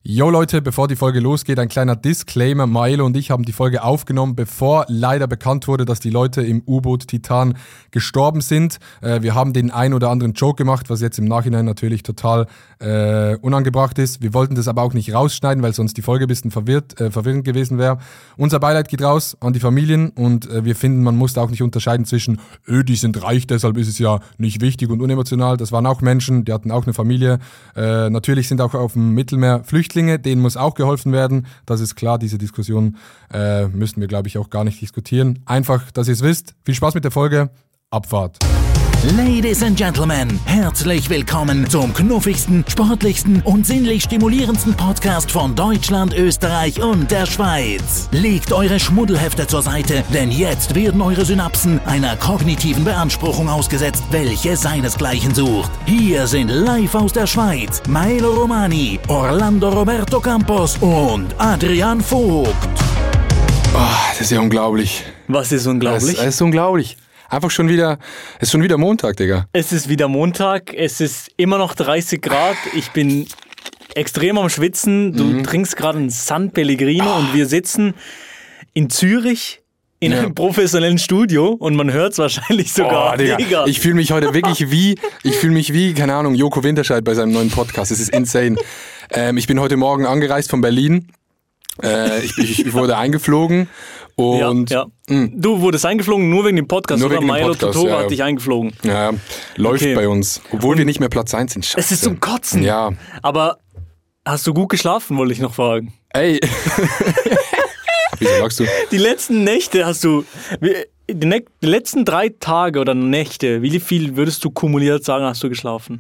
Jo Leute, bevor die Folge losgeht, ein kleiner Disclaimer. Maelo und ich haben die Folge aufgenommen, bevor leider bekannt wurde, dass die Leute im U-Boot Titan gestorben sind. Wir haben den ein oder anderen Joke gemacht, was jetzt im Nachhinein natürlich total unangebracht ist. Wir wollten das aber auch nicht rausschneiden, weil sonst die Folge ein bisschen verwirrend gewesen wäre. Unser Beileid geht raus an die Familien und wir finden, man muss da auch nicht unterscheiden zwischen die sind reich, deshalb ist es ja nicht wichtig und unemotional. Das waren auch Menschen, die hatten auch eine Familie. Natürlich sind auch auf dem Mittelmeer Flüchtlinge, denen muss auch geholfen werden. Das ist klar, diese Diskussion müssten wir, glaube ich, auch gar nicht diskutieren. Einfach, dass ihr es wisst. Viel Spaß mit der Folge. Abfahrt. Ladies and Gentlemen, herzlich willkommen zum knuffigsten, sportlichsten und sinnlich stimulierendsten Podcast von Deutschland, Österreich und der Schweiz. Legt eure Schmuddelhefte zur Seite, denn jetzt werden eure Synapsen einer kognitiven Beanspruchung ausgesetzt, welche seinesgleichen sucht. Hier sind live aus der Schweiz Maelo Romani, Orlando Roberto Campos und Adrian Vogt. Oh, das ist ja unglaublich. Was ist unglaublich? Das ist unglaublich. Einfach schon wieder, es ist schon wieder Montag, Digga. Es ist wieder Montag, es ist immer noch 30 Grad, ich bin extrem am Schwitzen, du trinkst gerade einen San Pellegrino und wir sitzen in Zürich in einem professionellen Studio und man hört es wahrscheinlich sogar. Digga. Ich fühle mich heute wirklich wie, keine Ahnung, Joko Winterscheid bei seinem neuen Podcast, es ist insane. Ich bin heute Morgen angereist von Berlin, ich wurde eingeflogen. Und Du wurdest eingeflogen, nur wegen dem Podcast, nur oder? Wegen Maelo Podcast, Totoro hat dich eingeflogen. Ja, läuft bei uns. Obwohl wir nicht mehr Platz 1 sind. Scheiße. Es ist zum Kotzen. Ja. Aber hast du gut geschlafen, wollte ich noch fragen. Ey. Wieso sagst du? Die letzten Nächte hast du, die letzten 3 Tage oder Nächte, wie viel würdest du kumuliert sagen, hast du geschlafen?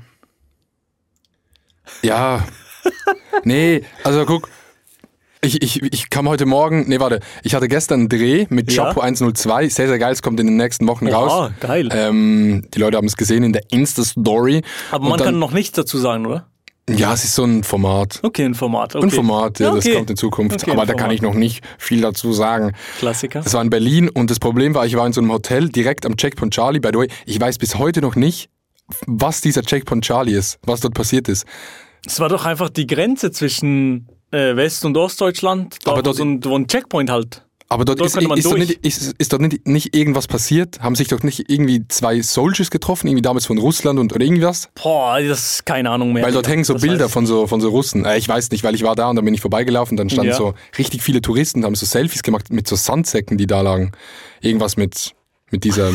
Ja. Nee, also guck. Ich kam heute Morgen, ich hatte gestern einen Dreh mit Chapo 102, sehr, sehr geil, es kommt in den nächsten Wochen raus. Geil. Die Leute haben es gesehen in der Insta-Story. Aber man kann noch nichts dazu sagen, oder? Ja, es ist so ein Format. Okay, ein Format. Okay. Ein Format, ja, das kommt in Zukunft. Okay, aber da kann ich noch nicht viel dazu sagen. Klassiker. Das war in Berlin und das Problem war, ich war in so einem Hotel direkt am Checkpoint Charlie. By the way, ich weiß bis heute noch nicht, was dieser Checkpoint Charlie ist, was dort passiert ist. Es war doch einfach die Grenze zwischen West- und Ostdeutschland, aber dort, wo ein Checkpoint halt. Aber dort ist dort nicht irgendwas passiert? Haben sich doch nicht irgendwie 2 Soldiers getroffen, irgendwie damals von Russland oder irgendwas? Boah, das ist keine Ahnung mehr. Weil dort hängen so Bilder von so Russen. Ich weiß nicht, weil ich war da und dann bin ich vorbeigelaufen, dann standen so richtig viele Touristen, haben so Selfies gemacht mit so Sandsäcken, die da lagen. Irgendwas mit dieser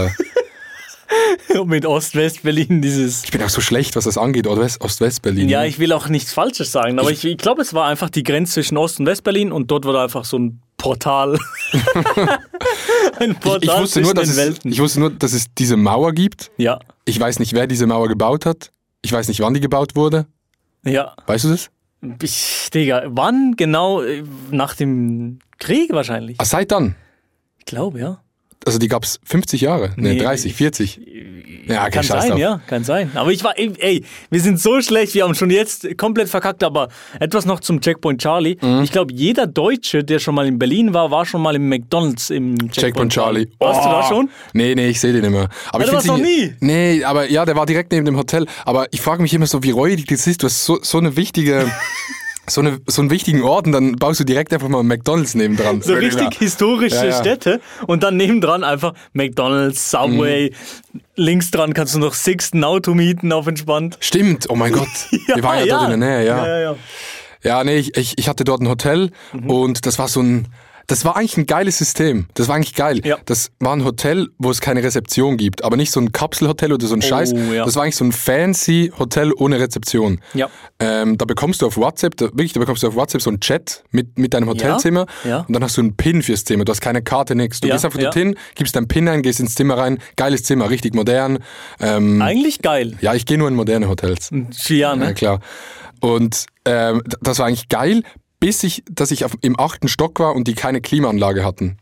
mit Ost-West-Berlin dieses... Ich bin auch so schlecht, was das angeht, Ost-West-Berlin. Ja, ich will auch nichts Falsches sagen, aber ich glaube, es war einfach die Grenze zwischen Ost- und West-Berlin und dort war einfach so ein Portal. Ein Portal zwischen den Welten. Ich wusste nur, dass es diese Mauer gibt. Ja. Ich weiß nicht, wer diese Mauer gebaut hat. Ich weiß nicht, wann die gebaut wurde. Ja. Weißt du das? Digga, wann genau? Nach dem Krieg wahrscheinlich. Seit dann? Ich glaube, ja. Also die gab es 50 Jahre? Nee, 30, 40. Ja, kann sein, ja, kann sein. Aber wir sind so schlecht, wir haben schon jetzt komplett verkackt, aber etwas noch zum Checkpoint Charlie. Ich glaube, jeder Deutsche, der schon mal in Berlin war schon mal im McDonald's im Checkpoint Charlie. Warst du da schon? Nee, ich sehe den immer. Aber du warst noch nie? Nee, aber ja, der war direkt neben dem Hotel. Aber ich frage mich immer so, wie räudig das ist. Du hast so eine wichtige... So einen wichtigen Ort und dann baust du direkt einfach mal einen McDonald's nebendran. So richtig historische Städte und dann nebendran einfach McDonald's, Subway. Links dran kannst du noch Sixt ein Auto mieten auf entspannt. Stimmt, oh mein Gott. Wir waren ja dort in der Nähe, ja. Ja, nee, ich hatte dort ein Hotel und das war eigentlich ein geiles System. Das war eigentlich geil. Ja. Das war ein Hotel, wo es keine Rezeption gibt. Aber nicht so ein Kapselhotel oder so ein Scheiß. Ja. Das war eigentlich so ein fancy Hotel ohne Rezeption. Ja. Da bekommst du auf WhatsApp, so einen Chat mit deinem Hotelzimmer. Ja. Und dann hast du einen PIN fürs Zimmer. Du hast keine Karte, nix. Du gehst einfach dorthin, gibst deinen PIN ein, gehst ins Zimmer rein. Geiles Zimmer, richtig modern. Eigentlich geil. Ja, ich gehe nur in moderne Hotels. Ja, ne? Ja, klar. Und das war eigentlich geil, dass ich im 8. Stock war und die keine Klimaanlage hatten.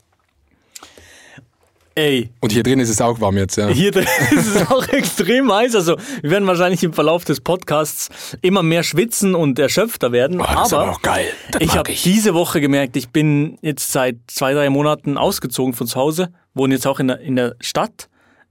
Ey. Und hier drin ist es auch warm jetzt, ja. Hier drin ist es auch extrem heiß. Also wir werden wahrscheinlich im Verlauf des Podcasts immer mehr schwitzen und erschöpfter werden. Das ist aber auch geil. Ich habe diese Woche gemerkt, ich bin jetzt seit 2-3 Monaten ausgezogen von zu Hause, wohne jetzt auch in der Stadt.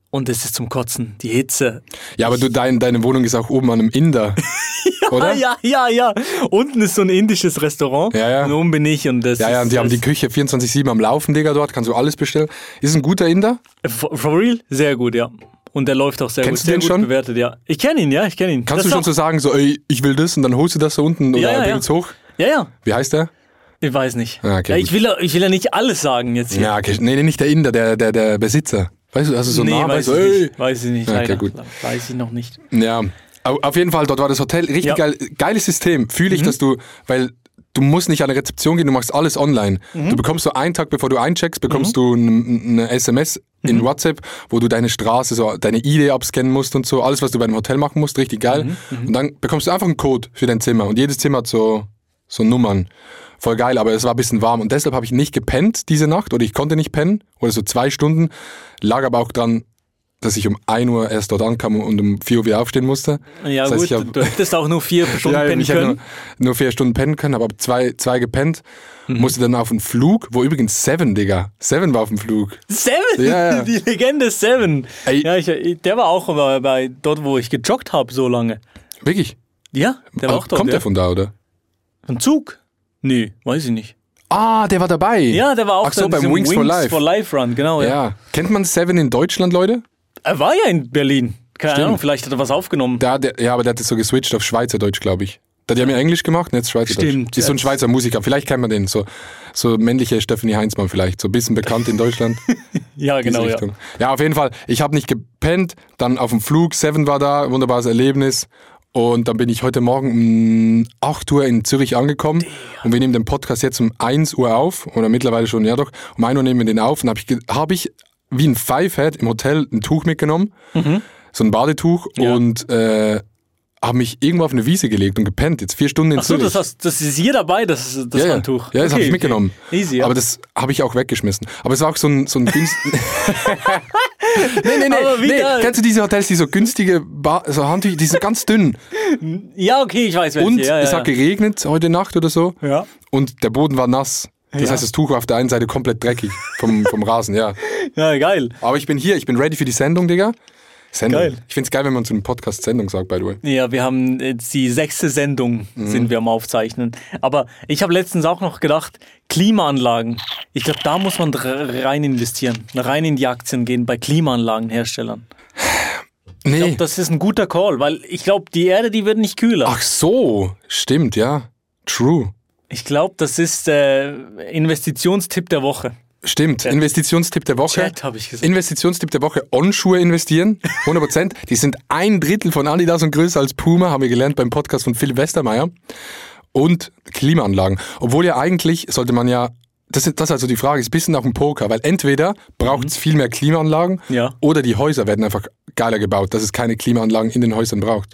Und es ist zum Kotzen, die Hitze. Ja, aber deine Wohnung ist auch oben an einem Inder, oder? Ja. Unten ist so ein indisches Restaurant. Ja. Und oben bin ich. Und das Ja, und die haben die Küche 24/7 am Laufen, Digga, dort. Kannst du alles bestellen. Ist ein guter Inder? For real? Sehr gut, ja. Und der läuft auch sehr Kennst gut. du den Sehr gut schon? bewertet, ja. Ich kenne ihn. Kannst Das du schon auch- so sagen, so, ey, ich will das und dann holst du das da unten oder bringst hoch? Ja. Wie heißt der? Ich weiß nicht. Ah, okay, ich will ja nicht alles sagen jetzt hier. Ja, okay. Nee, nicht der Inder, der Besitzer. Weißt du, also so nah, weiß weißt du, ich ey. nicht. Weiß ich nicht, Okay, leider. gut. Weiß ich noch nicht. Ja, auf jeden Fall, dort war das Hotel richtig Ja. geil. Geiles System. Fühle ich, dass weil du musst nicht an eine Rezeption gehen, du machst alles online. Du bekommst so einen Tag, bevor du eincheckst, bekommst du eine SMS in WhatsApp, wo du deine Straße, so deine ID abscannen musst und so, alles, was du bei einem Hotel machen musst, richtig geil. Und dann bekommst du einfach einen Code für dein Zimmer und jedes Zimmer hat so Nummern. Voll geil, aber es war ein bisschen warm und deshalb habe ich nicht gepennt diese Nacht oder ich konnte nicht pennen oder so 2 Stunden. Lag aber auch dran, dass ich um 1 Uhr erst dort ankam und um 4 Uhr wieder aufstehen musste. Ja Das heißt, ich gut, hab- du hättest auch nur 4 Stunden pennen ich hätte können. nur 4 Stunden pennen können, aber zwei gepennt. Musste dann auf den Flug, wo übrigens Seven war auf dem Flug. Seven? Ja. Die Legende Seven. Ey. Ja, der war auch bei dort, wo ich gejoggt habe, so lange. Wirklich? Ja, der war auch dort. Kommt ja. der von da, oder? Ein Zug? Nee, weiß ich nicht. Ah, der war dabei. Ja, der war auch Ach so, da in beim diesem Wings for Life. for Life Run, genau. Ja. Ja. Kennt man Seven in Deutschland, Leute? Er war ja in Berlin. Keine Stimmt. Ahnung, vielleicht hat er was aufgenommen. Aber der hat jetzt so geswitcht auf Schweizerdeutsch, glaube ich. Die haben ja Englisch gemacht und jetzt Schweizerdeutsch. Stimmt, Die ist so ein ja. Schweizer Musiker. Vielleicht kennt man den. So männliche Stephanie Heinzmann vielleicht. So ein bisschen bekannt in Deutschland. Ja, Diese genau, ja. Richtung. Ja, auf jeden Fall. Ich habe nicht gepennt. Dann auf dem Flug. Seven war da. Wunderbares Erlebnis. Und dann bin ich heute Morgen um 8 Uhr in Zürich angekommen. Und wir nehmen den Podcast jetzt um 1 Uhr auf. Oder mittlerweile schon, ja doch. Um 1 Uhr nehmen wir den auf. Und habe ich wie ein Fivehead im Hotel ein Tuch mitgenommen. So ein Badetuch. Ja. Und habe mich irgendwo auf eine Wiese gelegt und gepennt. Jetzt 4 Stunden in Achso, Zürich. das ist hier dabei, das ja, Handtuch. Ja, das habe Okay, ich mitgenommen. okay. Easy, ja. Aber das habe ich auch weggeschmissen. Aber es war auch so ein Nee. Aber wie geil. Kennst du diese Hotels, die so günstige so Handtücher, die sind ganz dünn. Ja, okay, ich weiß welche. Und ja, es hat geregnet heute Nacht oder so. Ja. Und der Boden war nass. Das Ja. heißt, das Tuch war auf der einen Seite komplett dreckig vom Rasen, ja. Ja, geil. Aber ich bin hier, ich bin ready für die Sendung, Digga. Sendung. Geil. Ich find's geil, wenn man zu einem Podcast Sendung sagt, by the way. Ja, wir haben jetzt die 6. Sendung, sind wir am Aufzeichnen. Aber ich habe letztens auch noch gedacht, Klimaanlagen. Ich glaube, da muss man rein investieren. Rein in die Aktien gehen bei Klimaanlagenherstellern. Ich Nee. glaube, das ist ein guter Call, weil ich glaube, die Erde, die wird nicht kühler. Ach so, stimmt, ja. True. Ich glaube, das ist Investitionstipp der Woche. Stimmt, Investitionstipp der Woche. Chat, habe ich gesagt. Investitionstipp der Woche, On-Schuhe investieren, 100%. Die sind 1/3 von Adidas und größer als Puma, haben wir gelernt beim Podcast von Philipp Westermeier. Und Klimaanlagen. Obwohl ja eigentlich sollte man ja, das ist also die Frage, ist ein bisschen auch ein Poker, weil entweder braucht es viel mehr Klimaanlagen Ja. oder die Häuser werden einfach geiler gebaut, dass es keine Klimaanlagen in den Häusern braucht.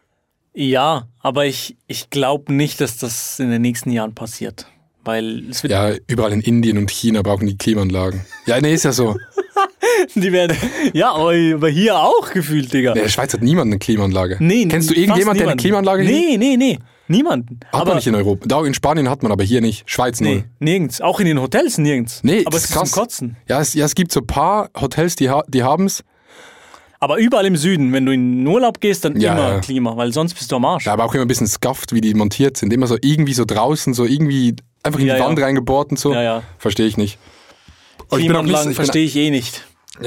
Ja, aber ich glaube nicht, dass das in den nächsten Jahren passiert. Weil es wird Ja, überall in Indien und China brauchen die Klimaanlagen. Ja, nee, ist ja so. die werden, ja, aber hier auch gefühlt, Digga. In der Schweiz hat niemand eine Klimaanlage. Nee, Kennst du fast irgendjemand, der eine niemand. Klimaanlage hat? Nee, niemanden. Hat man nicht in Europa. Da in Spanien hat man, aber hier nicht. Schweiz null. Nee, nirgends. Auch in den Hotels nirgends. Nee, aber das es ist ist krass. zum Kotzen. Ja, es gibt so ein paar Hotels, die haben es. Aber überall im Süden, wenn du in den Urlaub gehst, dann Ja, immer ja. Klima, weil sonst bist du am Arsch. Ja, aber auch immer ein bisschen scuffed, wie die montiert sind. Immer so irgendwie so draußen, so irgendwie einfach in Ja, die ja. Wand reingebohrt und so. Ja, ja. Verstehe ich nicht. Und Klimaanlagen verstehe ich eh nicht.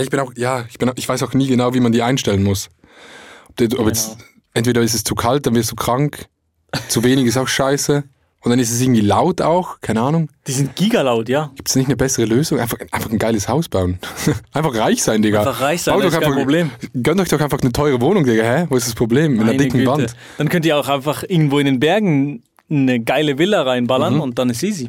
ich weiß auch nie genau, wie man die einstellen muss. Ob jetzt, entweder ist es zu kalt, dann wirst du krank. Zu wenig ist auch scheiße. Und dann ist es irgendwie laut auch, keine Ahnung. Die sind gigalaut, ja. Gibt es nicht eine bessere Lösung? Einfach ein geiles Haus bauen. Einfach reich sein, Digga. Einfach reich sein, Baut das doch ist kein Problem. Gönnt euch doch einfach eine teure Wohnung, Digga, hä? Wo ist das Problem? Mit einer Meine dicken Güte. Wand. Dann könnt ihr auch einfach irgendwo in den Bergen eine geile Villa Mhm. reinballern und dann ist easy.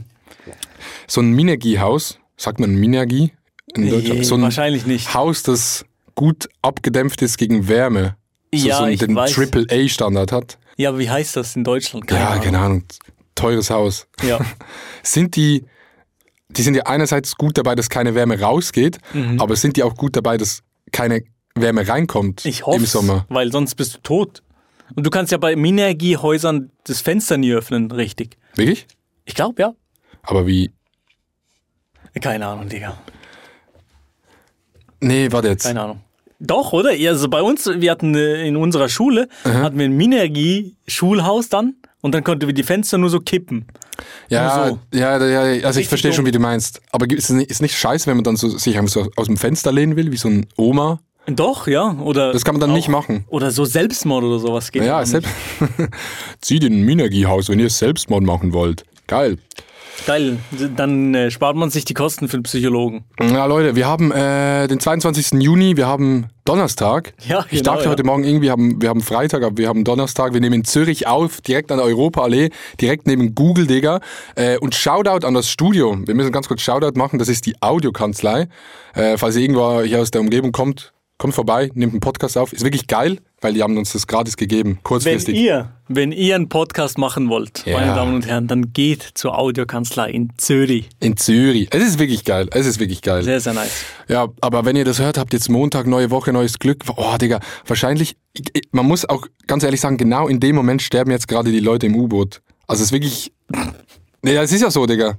So ein Minergie-Haus, sagt man Minergie in Deutschland? So ein wahrscheinlich nicht. Haus, das gut abgedämpft ist gegen Wärme. Ja, ich den weiß. AAA-Standard hat. Ja, aber wie heißt das in Deutschland? Keine Ahnung. Teures Haus. Ja. Sind die sind ja einerseits gut dabei, dass keine Wärme rausgeht, aber sind die auch gut dabei, dass keine Wärme reinkommt Ich hoffe, im Sommer? weil sonst bist du tot. Und du kannst ja bei Minergie-Häusern das Fenster nie öffnen, richtig. Wirklich? Ich glaube, ja. Aber wie? Keine Ahnung, Digga. Nee, warte jetzt. Keine Ahnung. Doch, oder? Ja, also bei uns, wir hatten in unserer Schule, hatten wir ein Minergie-Schulhaus dann und dann konnten wir die Fenster nur so kippen. Ja, so. ja, also ich Richtig verstehe schon, dumm. wie du meinst. Aber ist es nicht scheiße, wenn man dann sich einfach so aus dem Fenster lehnen will, wie so ein Oma? Doch, ja. Oder Das kann man dann nicht machen. Oder so Selbstmord oder sowas geht Ja, auch selbst. Zieht in ein Minergie-Haus, wenn ihr Selbstmord machen wollt. Geil. nicht. Geil, dann spart man sich die Kosten für den Psychologen. Ja, Leute, wir haben den 22. Juni, wir haben Donnerstag. Ja, Ich genau, dachte ja. heute Morgen irgendwie, wir haben Freitag, aber wir haben Donnerstag. Wir nehmen in Zürich auf, direkt an der Europaallee, direkt neben Google, Digga. Und Shoutout an das Studio. Wir müssen ganz kurz Shoutout machen, das ist die Audiokanzlei. Falls ihr irgendwo hier aus der Umgebung kommt vorbei, nehmt einen Podcast auf. Ist wirklich geil, weil die haben uns das gratis gegeben, kurzfristig. Wenn ihr einen Podcast machen wollt, Ja. meine Damen und Herren, dann geht zur Audiokanzlei in Zürich. In Zürich. Es ist wirklich geil. Sehr, sehr nice. Ja, aber wenn ihr das hört, habt jetzt Montag, neue Woche, neues Glück. Oh, Digga, wahrscheinlich, man muss auch ganz ehrlich sagen, genau in dem Moment sterben jetzt gerade die Leute im U-Boot. Also es ist wirklich, ja, es ist ja so, Digga.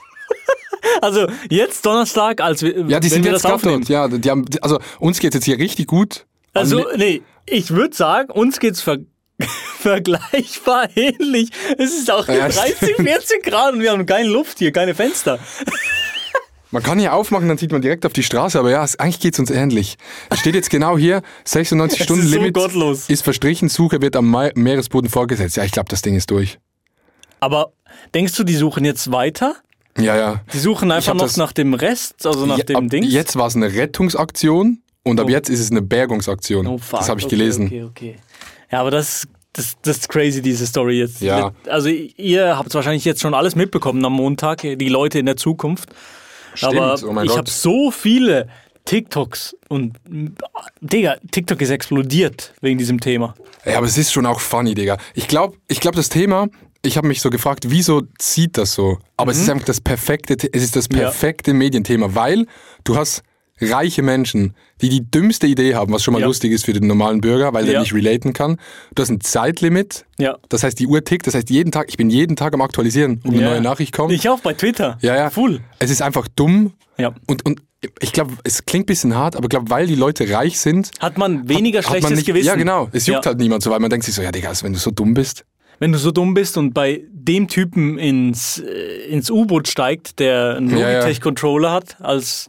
Also jetzt Donnerstag, als wir, Ja, die wenn sind wir jetzt das gerade aufnehmen. dort. Ja, die haben, also uns geht's jetzt hier richtig gut. Also, nee, ich würde sagen, uns geht's vergleichbar ähnlich. Es ist auch Ja, 30, 40 Grad und wir haben keine Luft hier, keine Fenster. Man kann hier aufmachen, dann sieht man direkt auf die Straße, aber ja, eigentlich geht's uns ähnlich. Es steht jetzt genau hier, 96 Es Stunden ist so Limit gottlos. ist verstrichen, Suche wird am Meeresboden vorgesetzt. Ja, ich glaube, das Ding ist durch. Aber denkst du, die suchen jetzt weiter? Ja, ja. Die suchen einfach hab noch das- nach dem Rest, also nach Ja, dem ab Ding? Jetzt war es eine Rettungsaktion und ab Oh. jetzt ist es eine Bergungsaktion. Oh, fuck. Das habe ich Okay, gelesen. Okay. Ja, aber das ist crazy, diese Story jetzt. Ja. Also ihr habt wahrscheinlich jetzt schon alles mitbekommen am Montag, die Leute in der Zukunft. Stimmt, Aber oh mein ich Gott. habe so viele TikToks und Digga, TikTok ist explodiert wegen diesem Thema. Ja, aber es ist schon auch funny, Digga. Ich glaube, das Thema, ich habe mich so gefragt, wieso zieht das so? Aber es ist einfach das perfekte Medienthema, weil du hast reiche Menschen, die die dümmste Idee haben, was schon mal Ja. lustig ist für den normalen Bürger, weil der Ja. nicht relaten kann. Du hast ein Zeitlimit, Ja. das heißt die Uhr tickt, das heißt ich bin jeden Tag am Aktualisieren, ob eine Ja. neue Nachricht kommt. Ich auch bei Twitter. Ja. Full. Es ist einfach dumm Ja. und ich glaube, es klingt ein bisschen hart, aber ich glaube, weil die Leute reich sind, Hat man weniger hat man schlechtes nicht, Gewissen. ja genau, es juckt Ja. halt niemand so, weil man denkt sich so, ja Digga, also wenn du so dumm bist. Wenn du so dumm bist und bei dem Typen ins U-Boot steigt, der einen Ja, ja. Logitech-Controller hat, als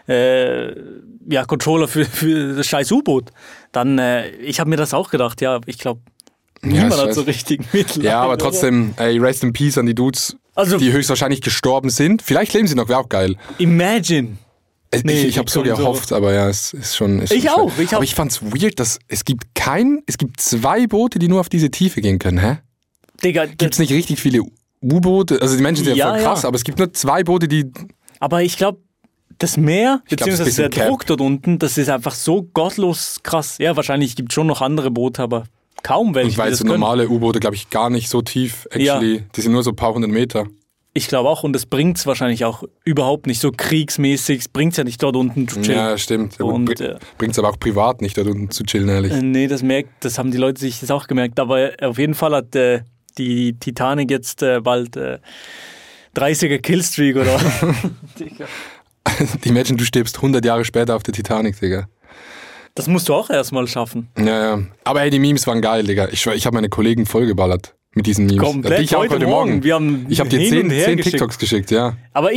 Controller für das scheiß U-Boot, dann, ich habe mir das auch gedacht, ja, ich glaube, niemand hat so richtig Mitleid. Ja, aber oder? trotzdem, ey, rest in peace an die Dudes, Also- die höchstwahrscheinlich gestorben sind. Vielleicht leben sie noch, wäre auch geil. Imagine. Nee, Ich habe so die kommen gehofft, aber ja, es ist schon. Ist Ich schon auch, schwer. ich auch. Aber ich fand's weird, dass es gibt 2 Boote, die nur auf diese Tiefe gehen können, hä? Digga, Gibt's nicht richtig viele U-Boote? Also die Menschen sind ja Ja, voll krass, ja. aber es gibt nur 2 Boote, die. aber ich glaube, das Meer, glaub, es ist beziehungsweise ein der bisschen Druck dort unten, das ist einfach so gottlos krass. Ja, wahrscheinlich gibt es schon noch andere Boote, aber kaum welche, Ich weiß, die das so können. normale U-Boote, glaube ich, gar nicht so tief, actually. Die sind nur so ein paar 100 Meter. Ich glaube auch, und das bringt es wahrscheinlich auch überhaupt nicht so kriegsmäßig. Es bringt es ja nicht dort unten zu chillen. Ja, stimmt. Aber Und, bringt's aber auch privat nicht, dort unten zu chillen, ehrlich. Nee, das haben die Leute sich das auch gemerkt. Aber auf jeden Fall hat die Titanic jetzt bald 30er Killstreak oder. Digga. Imagine, du stirbst 100 Jahre später auf der Titanic, Digga. Das musst du auch erstmal schaffen. Ja. Aber hey, die Memes waren geil, Digga. Ich habe meine Kollegen vollgeballert mit diesen Memes. Komplett. Ich auch heute Morgen. Wir haben Ich habe dir hin 10 und her 10 geschickt. TikToks geschickt, ja. Aber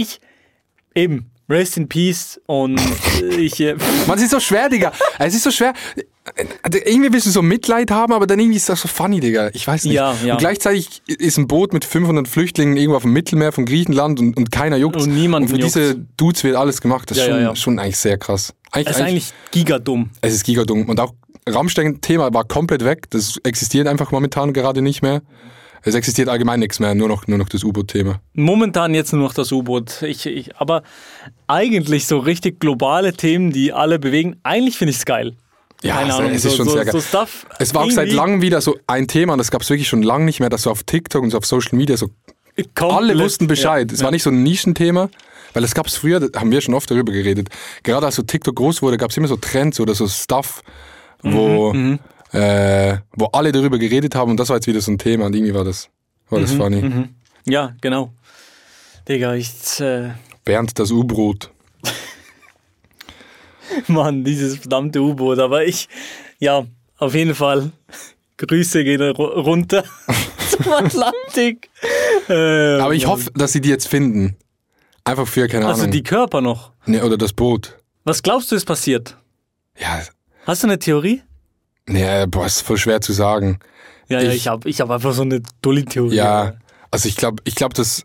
rest in peace und ich. Man, es ist so schwer, Digga. Es ist so schwer. Irgendwie willst du so Mitleid haben, aber dann irgendwie ist das so funny, Digga. Ich weiß nicht. Ja. Und gleichzeitig ist ein Boot mit 500 Flüchtlingen irgendwo auf dem Mittelmeer von Griechenland und keiner juckt. Und niemanden für diese Dudes wird alles gemacht. Das ist Ja. schon eigentlich sehr krass. Das ist eigentlich gigadumm. Es ist gigadumm. Und auch Rammstein-Thema war komplett weg. Das existiert einfach momentan gerade nicht mehr. Es existiert allgemein nichts mehr, nur noch das U-Boot-Thema. Momentan jetzt nur noch das U-Boot. Aber eigentlich so richtig globale Themen, die alle bewegen, eigentlich finde ich es geil. Ja, Keine Ahnung, es ist schon sehr geil. So Stuff Es war auch seit irgendwie langem wieder so ein Thema und das gab es wirklich schon lange nicht mehr, dass so auf TikTok und so auf Social Media so komplett- alle wussten Bescheid. Ja, Es war nicht so ein Nischenthema, weil es gab es früher, da haben wir schon oft darüber geredet. Gerade als so TikTok groß wurde, gab es immer so Trends oder so Stuff, wo alle darüber geredet haben und das war jetzt wieder so ein Thema und irgendwie war das funny. Ja, genau. Digga, Bernd, das U-Brot. Mann, dieses verdammte U-Boot. Aber auf jeden Fall. Grüße gehen runter zum Atlantik. Aber ich hoffe, dass sie die jetzt finden. Einfach für, keine Ahnung. Also die Körper noch. Nee, oder das Boot. Was glaubst du, ist passiert? Ja. Hast du eine Theorie? Nee, ist voll schwer zu sagen. Ja, ich hab einfach so eine Dulli-Theorie. Ja, also ich glaube, das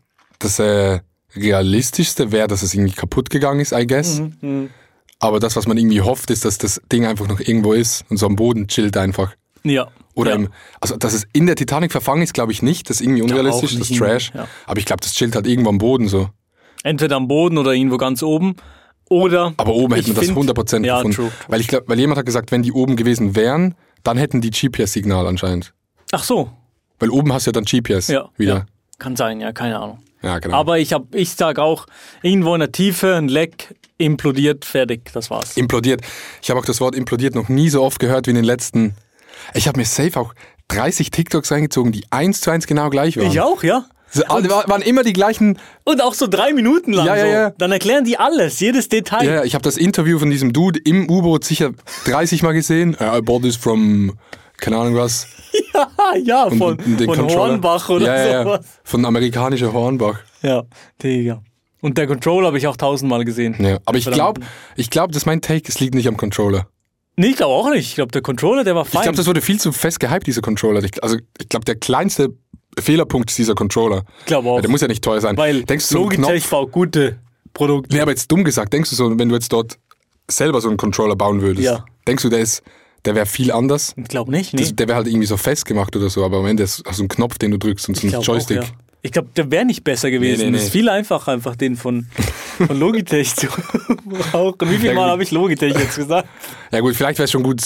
Realistischste wäre, dass es irgendwie kaputt gegangen ist, I guess. Aber das, was man irgendwie hofft, ist, dass das Ding einfach noch irgendwo ist und so am Boden chillt einfach. Ja. Oder also dass es in der Titanic verfangen ist, glaube ich nicht. Das ist irgendwie unrealistisch, das ist Trash. Ja. Aber ich glaube, das chillt halt irgendwo am Boden so. Entweder am Boden oder irgendwo ganz oben. Oder. Aber oben hätten wir das 100% gefunden. True. Weil jemand hat gesagt, wenn die oben gewesen wären, dann hätten die GPS-Signal anscheinend. Ach so. Weil oben hast du ja dann GPS wieder. Ja. Kann sein, ja, keine Ahnung. Ja, genau. Aber ich sage auch, irgendwo in der Tiefe ein Leck, implodiert, fertig, das war's. Implodiert. Ich habe auch das Wort implodiert noch nie so oft gehört wie in den letzten. Ich habe mir safe auch 30 TikToks reingezogen, die 1:1 genau gleich waren. Ich auch, ja. Waren immer die gleichen. Und auch so 3 Minuten lang. Ja. Dann erklären die alles, jedes Detail. Ja, ich habe das Interview von diesem Dude im U-Boot sicher 30 Mal gesehen. I bought this from, keine Ahnung was. Ja, Und von Hornbach oder sowas. Ja. Von amerikanischer Hornbach. Ja, Digga. Und der Controller habe ich auch 1000-mal gesehen. Ja, aber ich glaube, das ist mein Take, es liegt nicht am Controller. Nee, ich glaube auch nicht. Ich glaube, der Controller, der war fein. Ich glaube, das wurde viel zu fest gehypt, dieser Controller. Ich glaube, der kleinste Fehlerpunkt ist dieser Controller. Ich glaube auch. Der muss ja nicht teuer sein. Weil Logitech baut gute Produkte. Nee, aber jetzt dumm gesagt, denkst du so, wenn du jetzt dort selber so einen Controller bauen würdest, denkst du, der wäre viel anders? Ich glaube nicht, nee. Der wäre halt irgendwie so festgemacht oder so, aber am Ende hast du einen Knopf, den du drückst und so einen Joystick. Auch, ja. Ich glaube, der wäre nicht besser gewesen. Nee. Es ist viel einfacher, einfach den von Logitech zu brauchen. Wie viel Mal habe ich Logitech jetzt gesagt? Ja gut, vielleicht wäre es schon gut,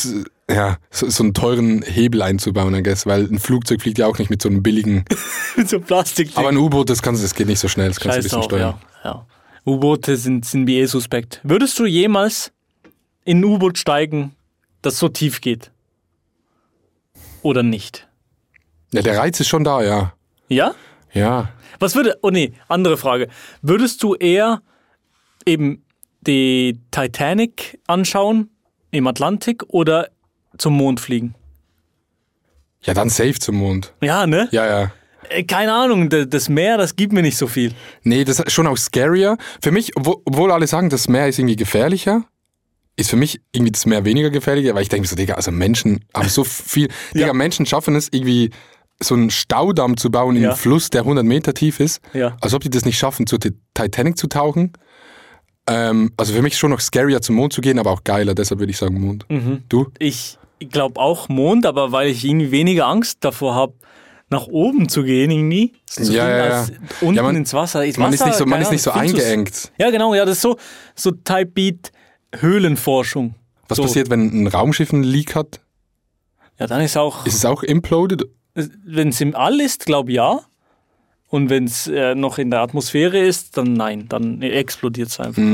so einen teuren Hebel einzubauen, I guess, weil ein Flugzeug fliegt ja auch nicht mit so einem billigen... mit so einem Plastik. Aber ein U-Boot, das geht nicht so schnell, das kannst du ein bisschen steuern. Ja. U-Boote sind wie suspekt. Würdest du jemals in ein U-Boot steigen, das so tief geht? Oder nicht? Ja, der Reiz ist schon da, ja. Ja? Ja. Andere Frage. Würdest du eher eben die Titanic anschauen im Atlantik oder zum Mond fliegen? Ja, dann safe zum Mond. Ja, ne? Ja. Keine Ahnung, das Meer, das gibt mir nicht so viel. Nee, das ist schon auch scarier. Für mich, obwohl alle sagen, das Meer ist irgendwie gefährlicher, ist für mich irgendwie das Meer weniger gefährlicher, weil ich denke mir so, Digga, also Menschen haben so viel, Digga, Menschen schaffen es irgendwie, so einen Staudamm zu bauen in einem Fluss, der 100 Meter tief ist, als ob die das nicht schaffen, zur Titanic zu tauchen. Also für mich schon noch scarier, zum Mond zu gehen, aber auch geiler, deshalb würde ich sagen Mond. Du? Ich glaube auch Mond, aber weil ich irgendwie weniger Angst davor habe, nach oben zu gehen irgendwie. Als unten ins Wasser. Man ist nicht so eingeengt. Ja, genau, das ist so Type Beat Höhlenforschung. Was passiert, wenn ein Raumschiff einen Leak hat? Ja, dann ist es auch imploded? Wenn es im All ist, glaube ich ja. Und wenn es noch in der Atmosphäre ist, dann nein. Dann explodiert es einfach.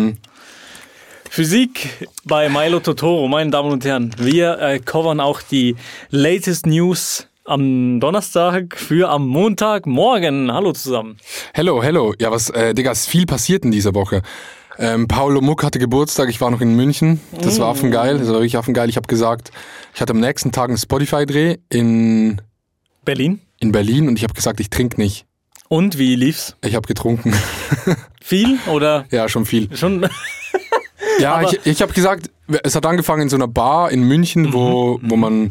Physik bei Milo Totoro, meine Damen und Herren. Wir covern auch die latest News am Donnerstag für am Montagmorgen. Hallo zusammen. Hello. Ja, Digga, ist viel passiert in dieser Woche. Paolo Muck hatte Geburtstag, ich war noch in München. Das war affengeil, das war wirklich affengeil. Ich habe gesagt, ich hatte am nächsten Tag einen Spotify-Dreh in Berlin und ich habe gesagt, ich trinke nicht. Und wie lief's? Ich habe getrunken. Viel oder? Ja, schon viel. Schon. Ja, ich habe gesagt, es hat angefangen in so einer Bar in München, wo man,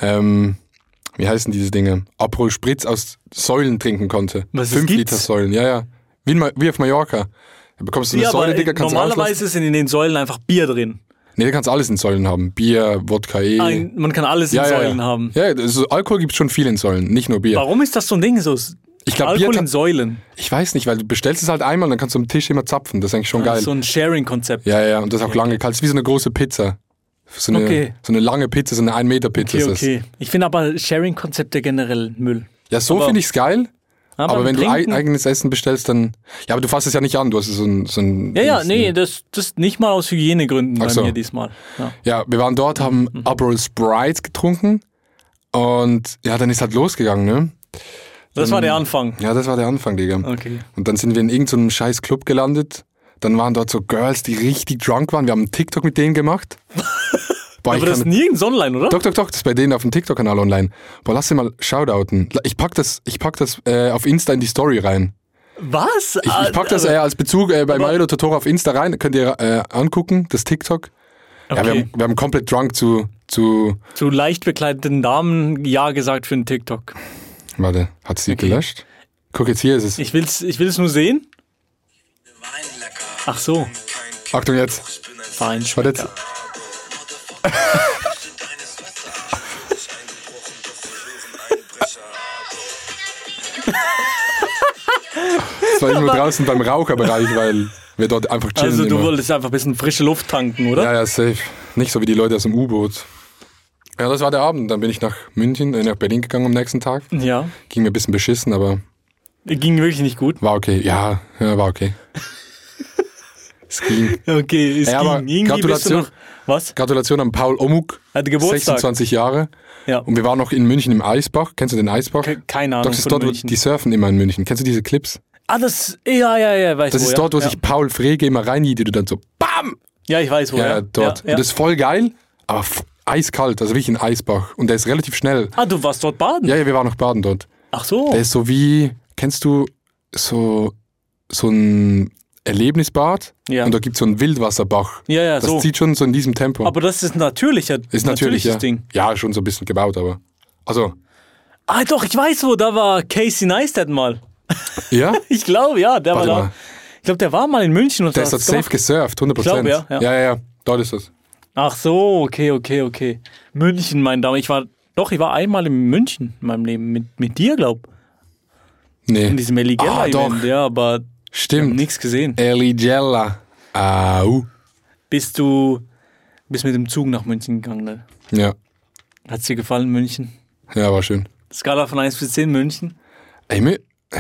wie heißen diese Dinge? Aperol Spritz aus Säulen trinken konnte. Was, 5 Liter Säulen, ja. Wie auf Mallorca. Da bekommst du eine Säule, Digga, kannst normalerweise sind in den Säulen einfach Bier drin. Nee, du kannst alles in Säulen haben. Bier, Wodka, Man kann alles in Säulen haben. Ja, also Alkohol gibt es schon viel in Säulen, nicht nur Bier. Warum ist das so ein Ding so? Ich glaub, Alkohol Bier in Säulen. Ich weiß nicht, weil du bestellst es halt einmal und dann kannst du am Tisch immer zapfen. Das ist eigentlich schon geil. So ein Sharing-Konzept. Ja, und das ist auch lange kalt. Das ist wie so eine große Pizza. So eine lange Pizza, so eine 1 Meter Pizza ist das. Okay. Ich finde aber Sharing-Konzepte generell Müll. Ja, so finde ich es geil. Aber wenn du eigenes Essen bestellst, dann... Ja, aber du fasst es ja nicht an, du hast so ein nee, das nicht mal aus Hygienegründen bei mir diesmal. Ja, wir waren dort, haben Aperol Spritz getrunken und ja, dann ist halt losgegangen, ne? Das war der Anfang. Ja, das war der Anfang, Digga. Okay. Und dann sind wir in irgendeinem scheiß Club gelandet. Dann waren dort so Girls, die richtig drunk waren. Wir haben einen TikTok mit denen gemacht. Boah, Aber das ist nirgends online, oder? Doch, das ist bei denen auf dem TikTok-Kanal online. Boah, lass sie mal shoutouten. Ich pack das auf Insta in die Story rein. Was? Ich pack das als Bezug bei Milo Totoro auf Insta rein. Könnt ihr angucken, das TikTok. Okay. Ja, wir haben komplett drunk zu leicht bekleideten Damen Ja gesagt für einen TikTok. Warte, hat sie gelöscht? Guck, jetzt hier ist es. Ich will's nur sehen. Ach so. Achtung jetzt. Feinschmecker. Warte jetzt. Das war irgendwo draußen beim Raucherbereich, weil wir dort einfach chillen. Also du immer. wolltest einfach ein bisschen frische Luft tanken, oder? Ja, safe. Nicht so wie die Leute aus dem U-Boot. Ja, das war der Abend. Dann bin ich nach nach Berlin gegangen am nächsten Tag. Ja. Ging mir ein bisschen beschissen, aber Ging wirklich nicht gut. war okay. Ja, war okay. Es ging. Okay, Ja, aber ging. Irgendwie bist du Gratulation. noch... Was? Gratulation an Paul Omuk. Hatte Geburtstag. 26 Jahre. Ja. Und wir waren noch in München im Eisbach. Kennst du den Eisbach? Keine Ahnung Doch, das ist von dort, München. die surfen immer in München. Kennst du diese Clips? Ah, das... Ja, weiß Das wo, ist ja. dort, wo ja. sich Paul Frege immer reinjietet und dann so BAM! Ja, ich weiß wo, Ja, dort. Ja. Und das ist voll geil, aber eiskalt, also wirklich ein Eisbach. Und der ist relativ schnell. Ah, du warst dort baden? Ja, wir waren noch baden dort. Ach so. Der ist so wie, kennst du so ein Erlebnisbad? Ja. Und da gibt es so einen Wildwasserbach. Ja, Das so. zieht schon so in diesem Tempo. Aber das ist natürlicher. ist natürlich, ja. Ding. Ja, schon so ein bisschen gebaut, aber. Also, Ah, doch, ich weiß wo, da war Casey Neistat mal. ja? Ich glaube, ja, der Warte war da. mal. Ich glaube, der war mal in München und Der hat ist dort das safe gemacht. gesurft, 100%. Ich glaube, ja. Ja, dort ist das. Ach so, okay. München, mein Dame. Ich war einmal in München in meinem Leben. Mit dir, glaub. Nee. In diesem Eligella-Event, doch. ja, aber Stimmt. nichts gesehen. Eligella. Au. Bist mit dem Zug nach München gegangen, ne? Ja. Hat's dir gefallen, München? Ja, war schön. Skala von 1 bis 10, München? Ey,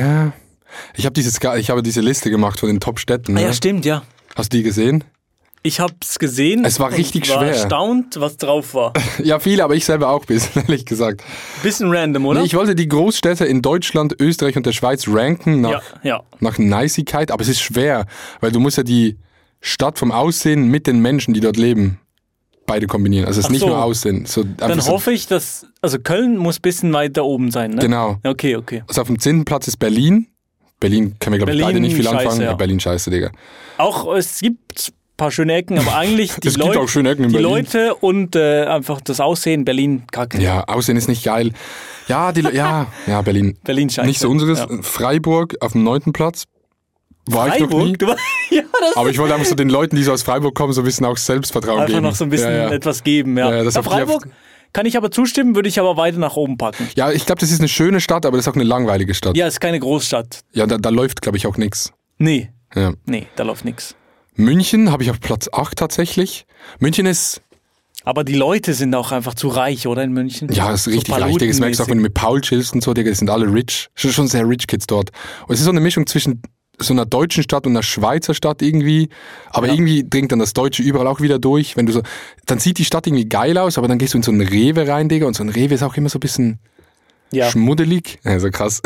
ich habe diese Liste gemacht von den Top-Städten. Ah Ne? ja, stimmt, ja. Hast du die gesehen? Ich hab's gesehen. Es war richtig und war schwer. erstaunt, was drauf war. Ja, viele, aber ich selber auch ein bisschen, ehrlich gesagt. Bisschen random, oder? Nee, ich wollte die Großstädte in Deutschland, Österreich und der Schweiz ranken ja. nach Nicigkeit, aber es ist schwer, weil du musst ja die Stadt vom Aussehen mit den Menschen, die dort leben, beide kombinieren. Also es ist Ach nicht so. nur Aussehen. So Dann einfach so, hoffe ich, dass... Also Köln muss ein bisschen weiter oben sein, ne? Genau. Okay. Also auf dem 10. Platz ist Berlin. Berlin können wir, glaube ich, Berlin beide nicht viel scheiße, anfangen. ja. Ja, Berlin scheiße, Digga. Auch, es gibt ein paar schöne Ecken, aber eigentlich die Es gibt auch schöne Ecken in die Berlin. Leute und einfach das Aussehen, Berlin, kacke. Ja, Aussehen ist nicht geil. Ja, Berlin. Berlin scheiße. Nicht so unseres. Ja. Freiburg auf dem 9. Platz. War ich noch nie. Freiburg? Ja, das Aber ich wollte einfach so den Leuten, die so aus Freiburg kommen, so ein bisschen auch Selbstvertrauen einfach geben. noch so ein bisschen ja. etwas geben, ja. Ja, das hab ich Freiburg kann ich aber zustimmen, würde ich aber weiter nach oben packen. Ja, ich glaube, das ist eine schöne Stadt, aber das ist auch eine langweilige Stadt. Ja, ist keine Großstadt. Ja, da läuft, glaube ich, auch nichts. Nee, Ja. da läuft nichts. München habe ich auf Platz 8 tatsächlich. München ist, Aber die Leute sind auch einfach zu reich, oder, in München? ja, ist So richtig reich, Digga. Das merkst du auch, wenn du mit Paul chillst und so, Digga, die sind alle rich. Schon sehr rich Kids dort. Und es ist so eine Mischung zwischen so einer deutschen Stadt und einer Schweizer Stadt irgendwie. Aber irgendwie dringt dann das Deutsche überall auch wieder durch. Wenn du so, dann sieht die Stadt irgendwie geil aus, aber dann gehst du in so einen Rewe rein, Digga. Und so ein Rewe ist auch immer so ein bisschen Ja. schmuddelig. Ja, so krass.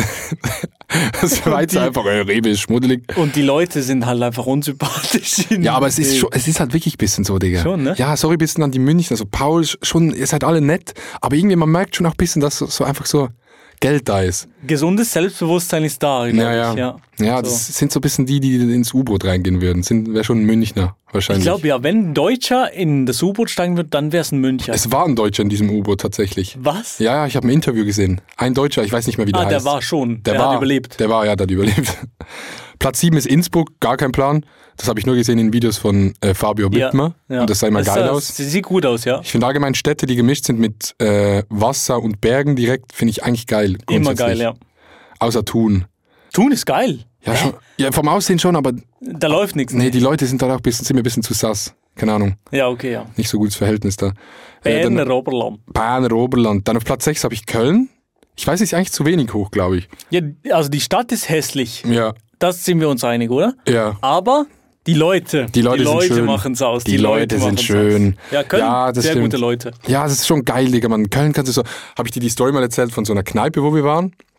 Das Schweizer einfach, Rewe ist schmuddelig. Und die Leute sind halt einfach unsympathisch. Ja, aber es ist halt wirklich ein bisschen so, Digga. Schon, ne? Ja, sorry, ein bisschen an die München. Also Paul, schon, ihr seid alle nett, aber irgendwie, man merkt schon auch ein bisschen, dass so einfach so Geld da ist. Gesundes Selbstbewusstsein ist da, glaube ich. Ja, Ja, So. das sind so ein bisschen die ins U-Boot reingehen würden. Wäre schon ein Münchner, Ich wahrscheinlich. glaube, ja, wenn ein Deutscher in das U-Boot steigen wird, dann wäre es ein Müncher. Es war ein Deutscher in diesem U-Boot tatsächlich. Was? Ja, ich habe ein Interview gesehen. Ein Deutscher, ich weiß nicht mehr, wie der heißt. Der war schon. Der war, hat überlebt. Der hat überlebt. Platz 7 ist Innsbruck, gar kein Plan. Das habe ich nur gesehen in Videos von Fabio Wittmer. Ja. Und das sah immer geil aus. Sieht gut aus, ja. Ich finde allgemein Städte, die gemischt sind mit Wasser und Bergen direkt, finde ich eigentlich geil. Immer geil, grundsätzlich. ja. Außer Thun. Thun ist geil. Ja, schon, ja, vom Aussehen schon, aber Da läuft nichts. nee, die Leute sind da auch sind mir ein bisschen zu sass. Keine Ahnung, Ja, okay, ja. nicht so gutes Verhältnis da. Berner Oberland. Berner Oberland. Dann auf Platz 6 habe ich Köln. Ich weiß, ist eigentlich zu wenig hoch, glaube ich. Ja, also die Stadt ist hässlich. Ja, Das sind wir uns einig, oder? ja. Aber die Leute Die Leute sind schön. machen es aus. Die Leute sind machen's schön. Aus. Ja, Köln, Ja, das sehr stimmt. gute Leute. Ja, das ist schon geil, Digga, man. Köln kannst du so. Habe ich dir die Story mal erzählt von so einer Kneipe, wo wir waren?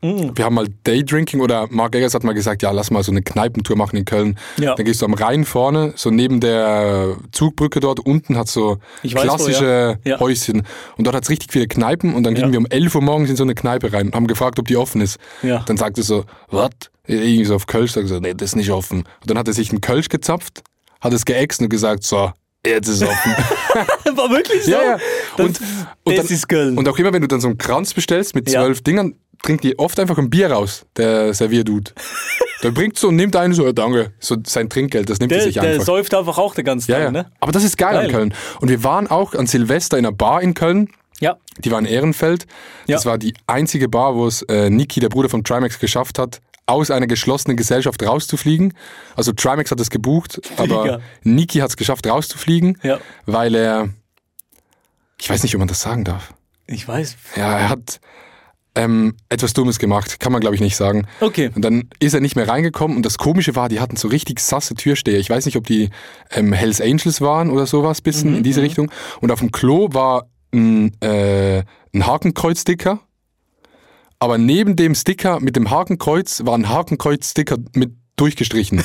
Wir haben mal Daydrinking oder Marc Eggers hat mal gesagt, ja, lass mal so eine Kneipentour machen in Köln. Ja. Dann gehst du am Rhein vorne, so neben der Zugbrücke dort, unten hat so Ich weiß klassische wo, ja. Häuschen. Und dort hat es richtig viele Kneipen und dann gingen wir um 11 Uhr morgens in so eine Kneipe rein und haben gefragt, ob die offen ist. Ja. Dann sagte so, was? Irgendwie so auf Kölsch, sagt so, nee, das ist nicht offen. Und dann hat er sich einen Kölsch gezapft, hat es geäxt und gesagt, so, jetzt ist es offen. War wirklich so? Ja. Das dann, ist Köln. und auch immer, wenn du dann so einen Kranz bestellst mit 12 Dingern, trinkt die oft einfach ein Bier raus, der Servierdude. Der bringt so und nimmt einen so, danke, so sein Trinkgeld, das nimmt er sich der einfach. säuft einfach auch den ganzen Tag, ne? Aber das ist geil an Geil. Köln. Und wir waren auch an Silvester in einer Bar in Köln. Ja. Die war in Ehrenfeld. Das war die einzige Bar, wo es Niki, der Bruder von Trimax, geschafft hat, aus einer geschlossenen Gesellschaft rauszufliegen. Also Trimax hat es gebucht, aber Niki hat es geschafft, rauszufliegen, weil er, ich weiß nicht, ob man das sagen darf. Ich weiß. Ja, er hat etwas Dummes gemacht, kann man glaube ich nicht sagen. Okay. Und dann ist er nicht mehr reingekommen und das Komische war, die hatten so richtig sasse Türsteher. Ich weiß nicht, ob die Hells Angels waren oder sowas, bisschen in diese Richtung. Und auf dem Klo war ein Hakenkreuz-Sticker, aber neben dem Sticker mit dem Hakenkreuz war ein Hakenkreuz-Sticker mit durchgestrichen.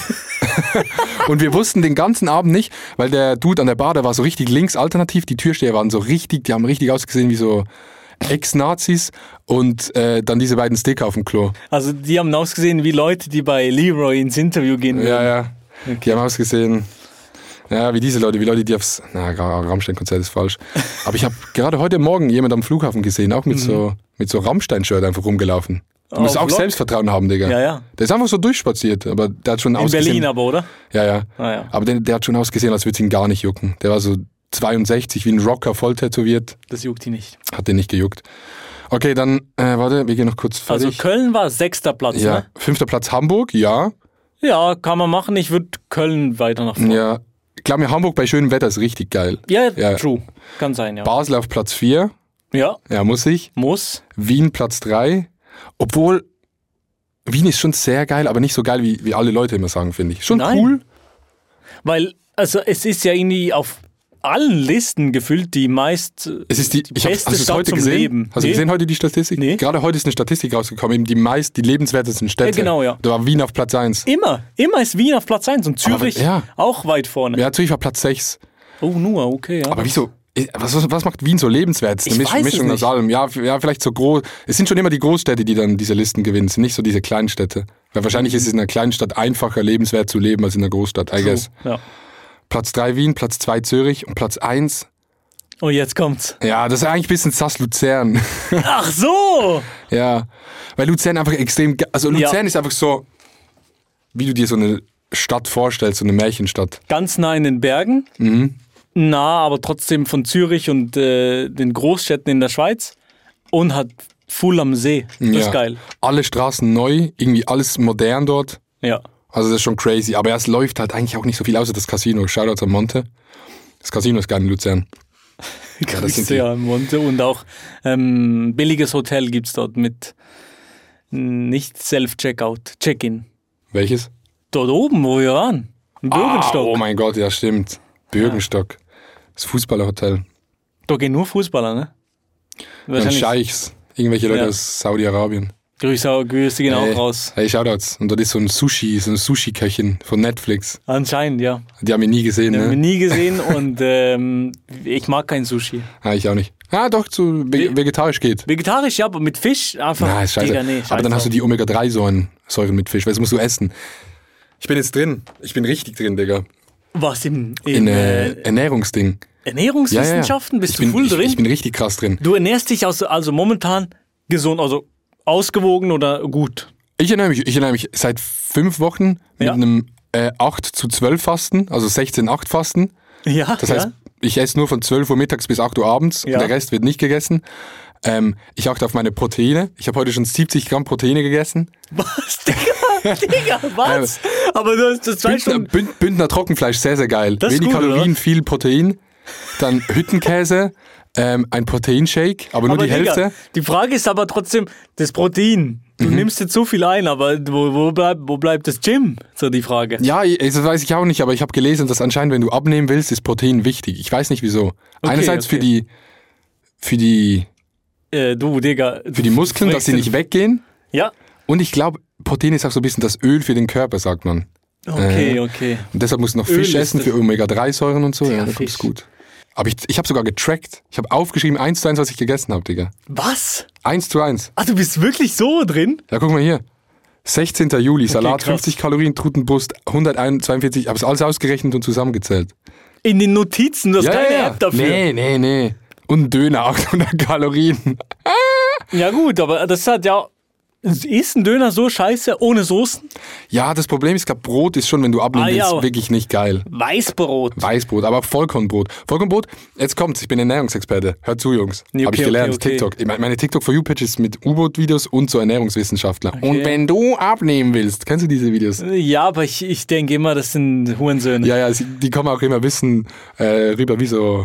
Und wir wussten den ganzen Abend nicht, weil der Dude an der Bar, der war so richtig links alternativ, die Türsteher waren so richtig, die haben richtig ausgesehen wie so Ex-Nazis und dann diese beiden Sticker auf dem Klo. Also die haben ausgesehen wie Leute, die bei Leroy ins Interview gehen würden. Ja. Okay. Die haben ausgesehen, ja, wie diese Leute, die aufs, Rammstein-Konzert ist falsch. Aber ich habe gerade heute Morgen jemand am Flughafen gesehen, auch mit so Rammstein-Shirt einfach rumgelaufen. Du musst auch Vlog? Selbstvertrauen haben, Digga. Ja. Der ist einfach so durchspaziert, aber der hat schon In ausgesehen. Berlin aber, oder? Ja. Ah, ja. Aber der hat schon ausgesehen, als würde es ihn gar nicht jucken. Der war so 62, wie ein Rocker, voll tätowiert. Das juckt ihn nicht. Hat den nicht gejuckt. Okay, dann, warte, wir gehen noch kurz fertig. Also Köln war 6. Platz, Ja, ne? 5. Platz Hamburg, ja. Ja, kann man machen. Ich würde Köln weiter nach vorne. Ja. Ich glaube mir, Hamburg bei schönem Wetter ist richtig geil. Ja, Ja. true. Kann sein, ja. Basel auf Platz 4. Ja, Ja, muss ich. muss. Wien Platz 3. Obwohl, Wien ist schon sehr geil, aber nicht so geil, wie alle Leute immer sagen, finde ich. Schon Nein. cool. Weil, also es ist ja irgendwie auf allen Listen gefühlt die meist Es ist die beste hast du es Stadt heute zum gesehen? Leben. Hast du Nee. gesehen heute die Statistik? Nee. Gerade heute ist eine Statistik rausgekommen, eben die lebenswertesten Städte. Ja, genau, ja. Da war Wien auf Platz 1. Immer ist Wien auf Platz 1 und Zürich ja. auch weit vorne. Ja, Zürich war Platz 6. Oh, nur, okay, ja. Aber wieso? Was macht Wien so lebenswert? Ich weiß es Mischung aus nicht. allem. Ja, vielleicht so groß. Es sind schon immer die Großstädte, die dann diese Listen gewinnen. Es sind nicht so diese Kleinstädte. Weil wahrscheinlich ist es in einer Kleinstadt einfacher, lebenswert zu leben als in einer Großstadt, I guess. Ja. Platz 3 Wien, Platz 2 Zürich und Platz 1. Oh, jetzt kommt's. Ja, das ist eigentlich ein bisschen sass Luzern. Ach so! Ja, weil Luzern einfach extrem. Also Luzern ist einfach so, wie du dir so eine Stadt vorstellst, so eine Märchenstadt. Ganz nah in den Bergen. Nah, aber trotzdem von Zürich und den Großstädten in der Schweiz. Und hat full am See. Das ist geil. Alle Straßen neu, irgendwie alles modern dort. Ja. Also das ist schon crazy. Aber es läuft halt eigentlich auch nicht so viel außer das Casino. Shoutouts an Monte. Das Casino ist geil in Luzern. Ja, das sind die. Ja, Monte. Und auch billiges Hotel gibt's dort mit nicht Self-Checkout, Check-in. Welches? Dort oben, wo wir waren. Im Bürgenstock. Oh mein Gott, ja stimmt. Bürgenstock. Das Fußballerhotel. Da gehen nur Fußballer, ne? Und Scheichs. Irgendwelche Leute Ja. aus Saudi-Arabien. Grüße gehen auch raus. Hey, Shoutouts. Und dort ist so eine Sushi-Köchin von Netflix. Anscheinend, ja. Die haben wir nie gesehen, Haben wir ne? nie gesehen und ich mag kein Sushi. Ah, ich auch nicht. Ah, doch, zu vegetarisch geht. Vegetarisch, ja, aber mit Fisch einfach. Na, ist scheiße. Digga, nee, aber dann hast du drauf. die Omega-3-Säuren mit Fisch, weil das musst du essen. Ich bin jetzt drin. Ich bin richtig drin, Digga. Was im In Ernährungsding. Ernährungswissenschaften bist du voll drin? Ich bin richtig krass drin. Du ernährst dich also momentan gesund, also ausgewogen oder gut? Ich ernähre mich seit 5 Wochen mit Ja. einem 8-12 Fasten, also 16-8 Fasten. Ja, Das heißt, ich esse nur von 12 Uhr mittags bis 8 Uhr abends Ja. und der Rest wird nicht gegessen. Ich achte auf meine Proteine. Ich habe heute schon 70 Gramm Proteine gegessen. was, Digga, was? Aber du hast das 2 Stunden... Bündner Trockenfleisch, sehr, sehr geil. Das ist Wenig gut, Kalorien, oder? viel Protein. Dann Hüttenkäse, ein Proteinshake, aber nur die Digga, Hälfte. die Frage ist aber trotzdem, das Protein. Du nimmst jetzt so viel ein, aber wo bleibt das Gym? So die Frage. Ja, das weiß ich auch nicht, aber ich habe gelesen, dass anscheinend, wenn du abnehmen willst, ist Protein wichtig. Ich weiß nicht wieso. Einerseits okay. für die Du, Digga. Muskeln, dass sie nicht weggehen. Ja. Und ich glaube, Protein ist auch so ein bisschen das Öl für den Körper, sagt man. Okay. Und deshalb musst du noch Fisch essen für Omega-3-Säuren und so. Ja, Ja, da Fisch. kommt's gut. Aber ich habe sogar getrackt. Ich habe aufgeschrieben 1:1, was ich gegessen habe, Digga. Was? 1:1. Ach, du bist wirklich so drin? Ja, guck mal hier. 16. Juli, Salat krass. 50 Kalorien, Trutenbrust 142. Ich habe es alles ausgerechnet und zusammengezählt. In den Notizen, du hast keine App dafür. Nee. Und ein Döner, 800 Kalorien. Ja gut, aber das hat ja... Ist ein Döner so scheiße ohne Soßen? Ja, das Problem ist, glaube Brot ist schon, wenn du abnehmen willst, wirklich nicht geil. Weißbrot. Weißbrot, aber auch Vollkornbrot. Vollkornbrot, jetzt kommt's, ich bin Ernährungsexperte. Hört zu, Jungs. Nee, Habe ich okay, gelernt, okay. TikTok. Meine TikTok-For-You-Page ist mit U-Boot-Videos und so Ernährungswissenschaftler. Okay. Und wenn du abnehmen willst, kennst du diese Videos? Ja, aber ich denke immer, das sind Hurensöhne. Ja, die kommen auch immer wissen rüber wie so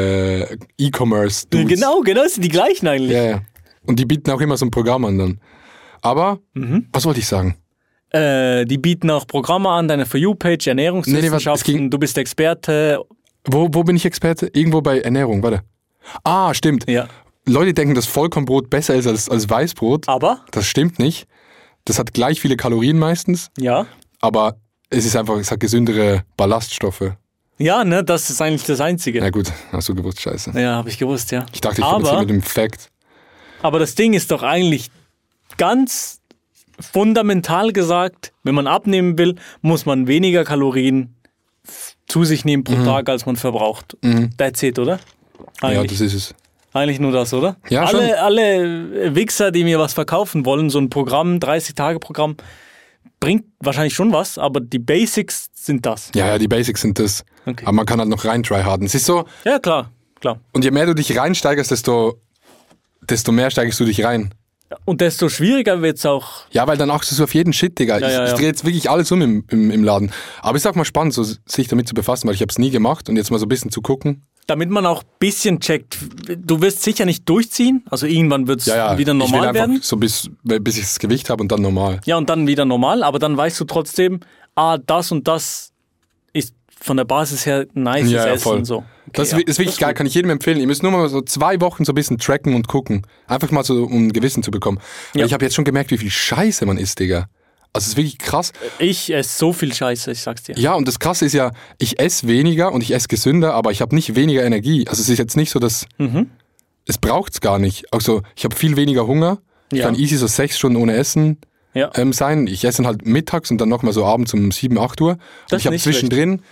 E-Commerce-Dudes. Genau, das sind die gleichen eigentlich. Ja. Und die bieten auch immer so ein Programm an dann. Aber, was wollte ich sagen? Die bieten auch Programme an, deine For You-Page, Ernährungswissenschaften, Nee, du bist Experte. Wo bin ich Experte? Irgendwo bei Ernährung, warte. Ah, stimmt. Ja. Leute denken, dass Vollkornbrot besser ist als Weißbrot. Aber? Das stimmt nicht. Das hat gleich viele Kalorien meistens, Ja. aber es hat gesündere Ballaststoffe. Ja, ne, das ist eigentlich das Einzige. Na gut, hast du gewusst, scheiße. Ja, habe ich gewusst, ja. Ich dachte, ich komme jetzt hier aber, mit dem Fact. aber das Ding ist doch eigentlich ganz fundamental gesagt, wenn man abnehmen will, muss man weniger Kalorien zu sich nehmen pro Tag, als man verbraucht. That's it, oder? Ja, Eigentlich. das ist es. Eigentlich nur das, oder? Ja, schon. Alle Wichser, die mir was verkaufen wollen, so ein Programm, 30-Tage-Programm, bringt wahrscheinlich schon was, aber die Basics sind das. Ja, die Basics sind das. Okay. Aber man kann halt noch rein tryharden. Es ist so, Ja, klar. und je mehr du dich reinsteigerst, desto mehr steigst du dich rein. Und desto schwieriger wird es auch. Ja, weil dann achtest du auf jeden Shit, Digga. Ja. Ich drehe jetzt wirklich alles um im Laden. Aber ist auch mal spannend, so sich damit zu befassen, weil ich habe es nie gemacht und jetzt mal so ein bisschen zu gucken. Damit man auch ein bisschen checkt, du wirst sicher nicht durchziehen, also irgendwann wird es wieder Ich will normal einfach werden. so bis ich das Gewicht habe und dann normal. Ja, und dann wieder normal, aber dann weißt du trotzdem, das und das ist von der Basis her nice Essen. Voll. So. Okay, Das ist wirklich geil, kann ich jedem empfehlen. Ihr müsst nur mal so 2 Wochen so ein bisschen tracken und gucken. Einfach mal so, um ein Gewissen zu bekommen. Weil Ja. ich habe jetzt schon gemerkt, wie viel Scheiße man isst, Digga. Also es ist wirklich krass. Ich esse so viel Scheiße, ich sag's dir. Ja, und das Krasse ist ja, ich esse weniger und ich esse gesünder, aber ich habe nicht weniger Energie. Also es ist jetzt nicht so, dass es braucht's gar nicht. Also ich habe viel weniger Hunger. Ich Ja. kann easy so 6 Stunden ohne Essen Ja. sein. Ich esse dann halt mittags und dann nochmal so abends um 7, 8 Uhr. Und Das ich habe ist nicht zwischendrin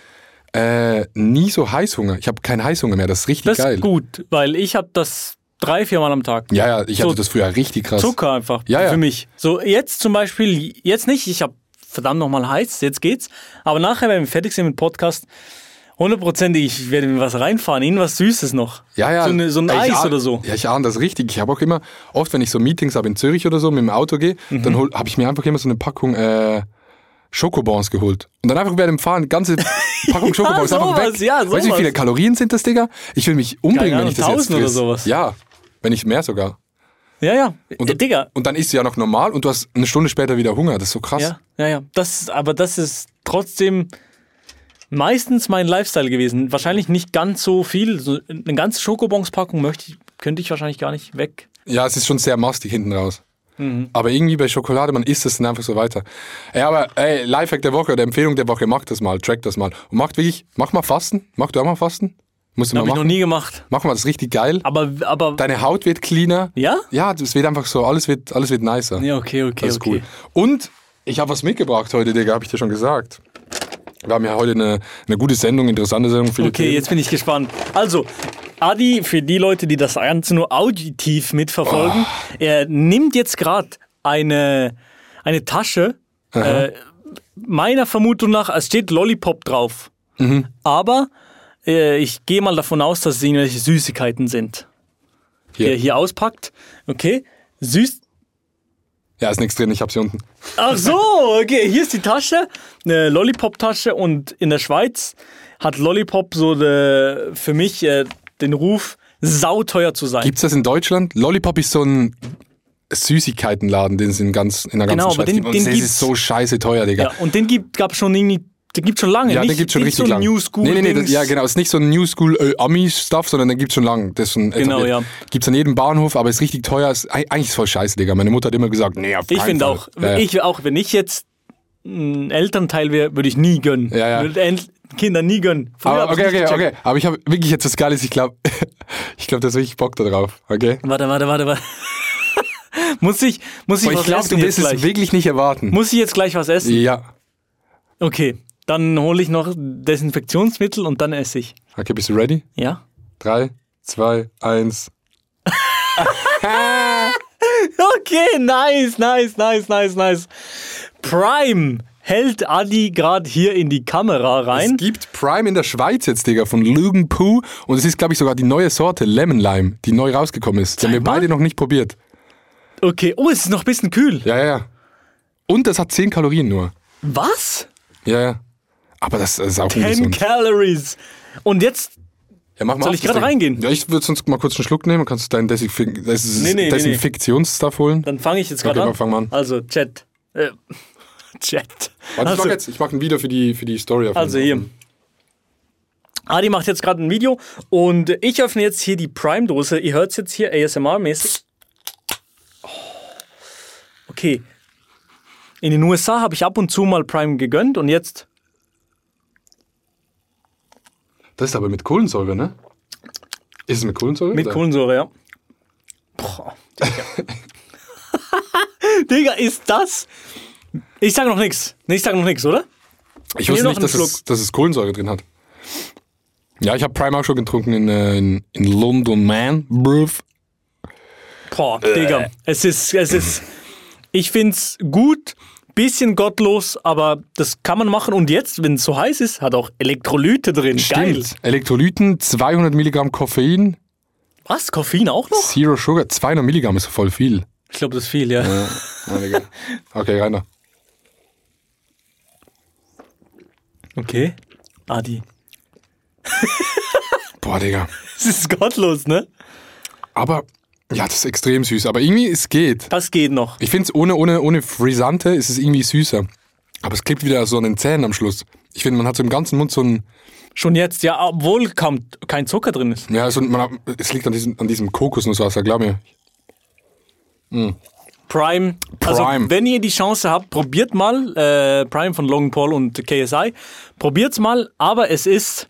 nie so Heißhunger. Ich habe keinen Heißhunger mehr. Das ist richtig Das geil. ist gut, weil ich habe das 3-4 Mal am Tag. Ja, ich So hatte das früher richtig krass. Zucker einfach Ja. für mich. So jetzt zum Beispiel, jetzt nicht, ich habe verdammt nochmal heiß, jetzt geht's. Aber nachher, wenn wir fertig sind mit dem Podcast, 100%, ich werde mir was reinfahren, irgendwas Süßes noch. Ja. So ein Ey, Eis oder so. Ja, ich ahne das richtig. Ich habe auch immer, oft wenn ich so Meetings habe in Zürich oder so, mit dem Auto gehe, dann habe ich mir einfach immer so eine Packung Schokobons geholt. Und dann einfach während dem Fahren, ganze Packung Schokobons einfach sowas, weg. ja, Weißt du, wie sowas. viele Kalorien sind das, Digga? Ich will mich umbringen, Keine wenn ich das Ahnung, jetzt 1000 oder friss. sowas. Ja, wenn nicht mehr sogar. Ja. Und, Digga. Und dann isst du ja noch normal und du hast eine Stunde später wieder Hunger. Das ist so krass. Ja. Aber das ist trotzdem meistens mein Lifestyle gewesen. Wahrscheinlich nicht ganz so viel. So eine ganze Schokobons-Packung könnte ich wahrscheinlich gar nicht weg. Ja, es ist schon sehr mastig hinten raus. Aber irgendwie bei Schokolade, man isst es dann einfach so weiter. Ey, aber Lifehack der Woche oder Empfehlung der Woche, macht das mal, track das mal. Und mach mal Fasten. Mach du auch mal Fasten? Musst du mal Habe ich machen. noch nie gemacht. Mach mal, das ist richtig geil. Aber Deine Haut wird cleaner. ja? Ja, es wird einfach so, alles wird nicer. Ja, okay. Das ist cool. Und ich habe was mitgebracht heute, Digga, habe ich dir schon gesagt. Wir haben ja heute eine gute Sendung, interessante Sendung. Viele Okay, Themen. jetzt bin ich gespannt. Also, Adi, für die Leute, die das Ganze nur auditiv mitverfolgen, er nimmt jetzt gerade eine Tasche. Meiner Vermutung nach, es steht Lollipop drauf. Aber ich gehe mal davon aus, dass es irgendwelche Süßigkeiten sind. Die er hier auspackt. Okay, süß. Ja, ist nichts drin, ich hab sie unten. Ach so, okay, hier ist die Tasche, eine Lollipop-Tasche und in der Schweiz hat Lollipop so für mich den Ruf, sauteuer zu sein. Gibt's das in Deutschland? Lollipop ist so ein Süßigkeitenladen, den es in der ganzen Genau, Schweiz aber gibt. Und den das gibt's. ist so scheiße teuer, Digga. Ja, und den gab es schon irgendwie Den gibt's schon lange. Ja, nicht, den gibt's schon nicht richtig so lang. New School Nee, Dings. ja genau, ist nicht so ein New School Ami-Stuff, sondern den gibt's schon lang. Das ist schon Genau, etabliert. ja. Gibt's an jedem Bahnhof, aber ist richtig teuer. Eigentlich ist voll scheiße, Digga. Meine Mutter hat immer gesagt, nee, auf Ich keinen finde Fall. auch, Ja. wenn ich jetzt ein Elternteil wäre, würde ich nie gönnen. Ja. Würde Kinder nie gönnen. Früher Aber hab ich's nicht okay. gecheckt. Aber ich habe wirklich jetzt was Geiles. Ich glaube, da ist richtig Bock da drauf. Okay? Warte. Muss ich Aber was ich glaube, essen du jetzt wirst es gleich? wirklich nicht erwarten. Muss ich jetzt gleich was essen? Ja. Okay, dann hole ich noch Desinfektionsmittel und dann esse ich. Okay, bist du ready? Ja? 3, 2, 1. Okay, nice. Prime hält Adi gerade hier in die Kamera rein. Es gibt Prime in der Schweiz jetzt, Digga, von Lugan Poo. Und es ist, glaube ich, sogar die neue Sorte Lemon Lime, die neu rausgekommen ist. Die haben wir mal. beide noch nicht probiert. Okay, oh, es ist noch ein bisschen kühl. Ja. Und das hat 10 Kalorien nur. Was? Ja. Aber das ist auch 10 ungesund. Calories. Und jetzt, Ja, mach mal Soll auf ich das gerade Ding. reingehen? Ja, ich würde sonst mal kurz einen Schluck nehmen. Kannst du deinen Nee. Desinfektionsstuff holen? dann fange ich jetzt Okay, gerade an. fang mal an. Also, Chat. Chat. Warte, ich mach ein Video für die Story. Auf Also hier. Adi macht jetzt gerade ein Video und ich öffne jetzt hier die Prime-Dose. Ihr hört es jetzt hier ASMR-mäßig. Oh. Okay. In den USA habe ich ab und zu mal Prime gegönnt und jetzt... Das ist aber mit Kohlensäure, ne? Ist es mit Kohlensäure? Mit oder? Kohlensäure, ja. Boah, Digga. Digga, ist das... Ich sage noch nichts. Ich sage noch nichts, oder? Ich wusste noch nicht, einen dass es Kohlensäure drin hat. Ja, ich habe Prime auch schon getrunken in London, man. Bruv. Boah, Digga. Es ist... Ich find's gut, bisschen gottlos, aber das kann man machen. Und jetzt, wenn es so heiß ist, hat auch Elektrolyte drin. Geil. Stimmt. Elektrolyten, 200 Milligramm Koffein, Was? Koffein auch noch? Zero Sugar. 200 Milligramm ist voll viel. Ich glaube, das ist viel, ja. Ja, Digga. Okay, rein da. Okay. Adi. Boah, Digga. Das ist gottlos, ne? Aber, ja, das ist extrem süß. Aber irgendwie, es geht. Das geht noch. Ich finde es ohne Frisante ist es irgendwie süßer. Aber es klebt wieder so an den Zähnen am Schluss. Ich finde, man hat so im ganzen Mund so ein... Schon jetzt, ja, obwohl kaum kein Zucker drin ist. Ja, es liegt an diesem Kokosnusswasser, glaub mir. Prime. Also, Prime. wenn ihr die Chance habt, probiert mal. Prime von Logan Paul und KSI. Probiert's mal, aber es ist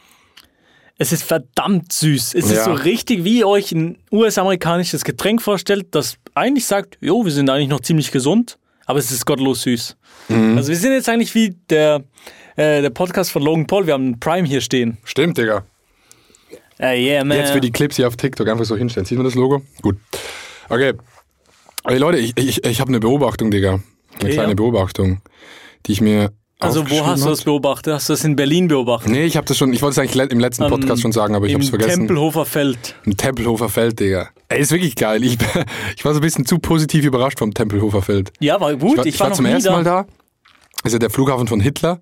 verdammt süß. Es ist Ja. so richtig, wie ihr euch ein US-amerikanisches Getränk vorstellt, das eigentlich sagt, jo, wir sind eigentlich noch ziemlich gesund, aber es ist gottlos süß. Also wir sind jetzt eigentlich wie der Podcast von Logan Paul. Wir haben Prime hier stehen. Stimmt, Digga. Yeah, man. Jetzt für die Clips hier auf TikTok einfach so hinstellen. Sieht man das Logo? Gut. Okay. Ey Leute, ich habe eine Beobachtung, Digga. Eine kleine ja. Beobachtung, die ich mir Also wo aufgeschrieben hast du hab. das beobachtet? Hast du das in Berlin beobachtet? Nee, ich wollte es eigentlich im letzten Podcast schon sagen, aber ich habe es Im vergessen. Tempelhofer Feld. Im Tempelhofer Feld, Digga. Ey, ist wirklich geil. Ich war so ein bisschen zu positiv überrascht vom Tempelhofer Feld. Ja, war gut. Ich war noch zum nie ersten da. Mal da. Ist ja der Flughafen von Hitler.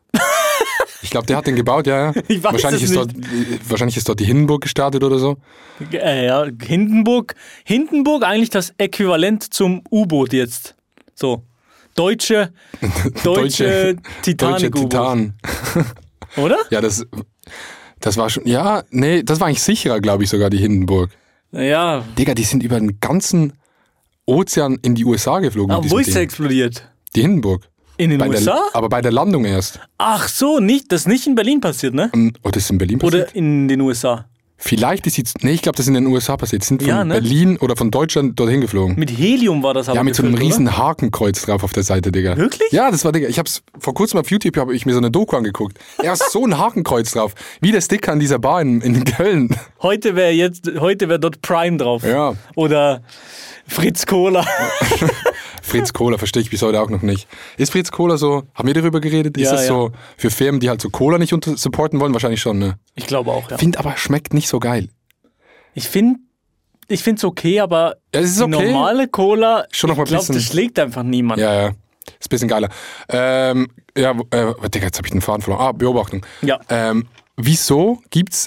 Ich glaube, der hat den gebaut, ja. Ich weiß wahrscheinlich es wahrscheinlich ist dort die Hindenburg gestartet oder so. Ja, Hindenburg eigentlich das Äquivalent zum U-Boot jetzt. So. Deutsche Titanic-U-Boot. Titan. Oder? Ja, das war schon, ja, nee, das war eigentlich sicherer, glaube ich, sogar die Hindenburg. Ja. Digga, die sind über den ganzen Ozean in die USA geflogen. Aber mit wo diesem ist der Ding. explodiert? Die Hindenburg. In den Bei USA? aber bei der Landung erst. Ach so, das ist nicht in Berlin passiert, ne? Oh, das ist in Berlin passiert? Oder in den USA. Vielleicht ist jetzt, nee, ich glaube, das ist in den USA passiert. Sind von Ja, ne? Berlin oder von Deutschland dorthin geflogen. Mit Helium war das aber Ja, mit so einem gefüllt, oder? riesen Hakenkreuz drauf auf der Seite, Digga. Wirklich? Ja, das war, Digga. Ich hab's vor kurzem auf YouTube, habe ich mir so eine Doku angeguckt. Ja, ist so ein Hakenkreuz drauf. Wie der Sticker an dieser Bar in Köln. Heute wäre dort Prime drauf. Ja. Oder Fritz Cola. Fritz Cola, verstehe ich bis heute auch noch nicht. Ist Fritz Cola so, haben wir darüber geredet? Ist Ja, das ja. so für Firmen, die halt so Cola nicht supporten wollen? Wahrscheinlich schon, ne? Ich glaube auch, ja. Find aber, schmeckt nicht so geil. Ich finde es okay, aber Ja, es ist die okay. normale Cola, Schon noch mal ich glaube, bisschen- das schlägt einfach niemand. Ja. Ist ein bisschen geiler. Digga, jetzt habe ich den Faden verloren. Beobachtung. Ja. Wieso gibt's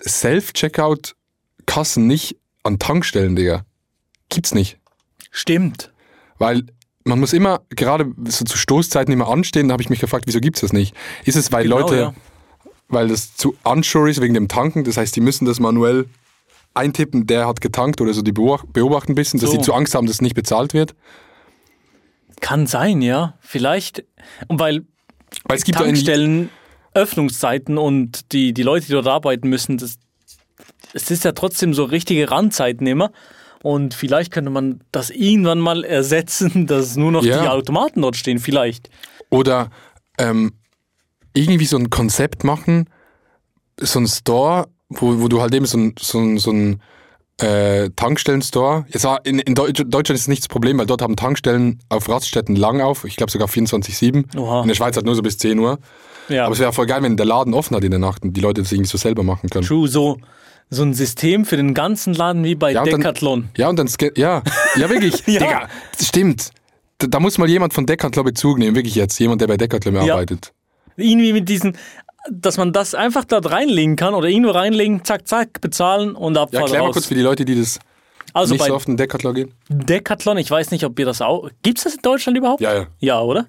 Self-Checkout-Kassen nicht an Tankstellen, Digga? Gibt's nicht. Stimmt. Weil man muss immer, gerade so zu Stoßzeiten immer anstehen, da habe ich mich gefragt, wieso gibt es das nicht? Ist es, weil Genau, Leute, ja. weil das zu unsure ist wegen dem Tanken, das heißt, die müssen das manuell eintippen, der hat getankt oder so, die beobachten ein bisschen, dass So. sie zu Angst haben, dass es nicht bezahlt wird? Kann sein, ja. Vielleicht. Und weil Weil es gibt ja Tankstellen, Öffnungszeiten und die Leute, die dort arbeiten müssen, es ist ja trotzdem so richtige Randzeiten immer. Und vielleicht könnte man das irgendwann mal ersetzen, dass nur noch Ja. die Automaten dort stehen, vielleicht. oder irgendwie so ein Konzept machen, so ein Store, wo du halt eben so ein Tankstellen-Store. Jetzt war in Deutschland ist es nicht das Problem, weil dort haben Tankstellen auf Raststätten lang auf. Ich glaube sogar 24/7. Oha. In der Schweiz halt nur so bis 10 Uhr. Ja, Aber es wäre voll geil, wenn der Laden offen hat in der Nacht und die Leute das irgendwie so selber machen können. true. So ein System für den ganzen Laden wie bei Ja, und dann- Decathlon. Ja, und dann, ja wirklich. Ja. Digga, das stimmt. Da muss mal jemand von Decathlon Bezug nehmen, wirklich jetzt. Jemand, der bei Decathlon Ja. arbeitet. Irgendwie mit diesen, dass man das einfach dort reinlegen kann oder irgendwo reinlegen, zack, zack, bezahlen und Ja, Abfall erklär mal raus. kurz für die Leute, die das Also nicht bei so oft in Decathlon gehen. Decathlon, ich weiß nicht, ob ihr das auch... Gibt es das in Deutschland überhaupt? Ja, ja. Ja, oder?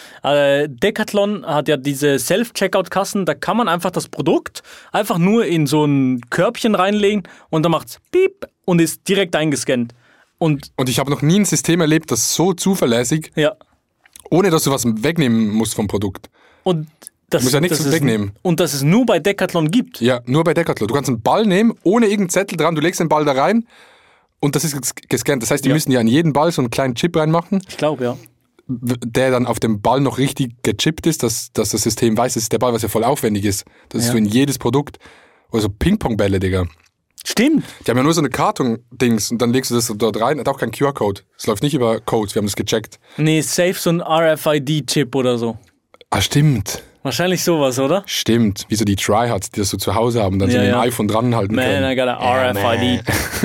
Decathlon hat ja diese Self-Checkout-Kassen, da kann man einfach das Produkt einfach nur in so ein Körbchen reinlegen und dann macht's piep und ist direkt eingescannt. Und Und ich habe noch nie ein System erlebt, das so zuverlässig, ja, ohne dass du was wegnehmen musst vom Produkt. und das, Du musst ja nichts das ist- wegnehmen. Und dass es nur bei Decathlon gibt. Ja, nur bei Decathlon. Du kannst einen Ball nehmen, ohne irgendeinen Zettel dran, du legst den Ball da rein und das ist gescannt. Das heißt, die Ja. müssen ja in jeden Ball so einen kleinen Chip reinmachen, Ich glaube, ja. der dann auf dem Ball noch richtig gechippt ist, dass das System weiß, das ist der Ball, was ja voll aufwendig ist. Das ist Ja. so in jedes Produkt. Oder so Ping-Pong-Bälle, Digga. Stimmt. Die haben ja nur so eine Karton-Dings und dann legst du das dort rein. Hat auch kein QR-Code. Es läuft nicht über Codes, wir haben das gecheckt. Nee, safe so ein RFID-Chip oder so. Ah, stimmt. Wahrscheinlich sowas, oder? Stimmt. Wie so die Tryhards, die das so zu Hause haben und dann so Ja, mit dem ja. iPhone dranhalten Man, I können. got a RFID.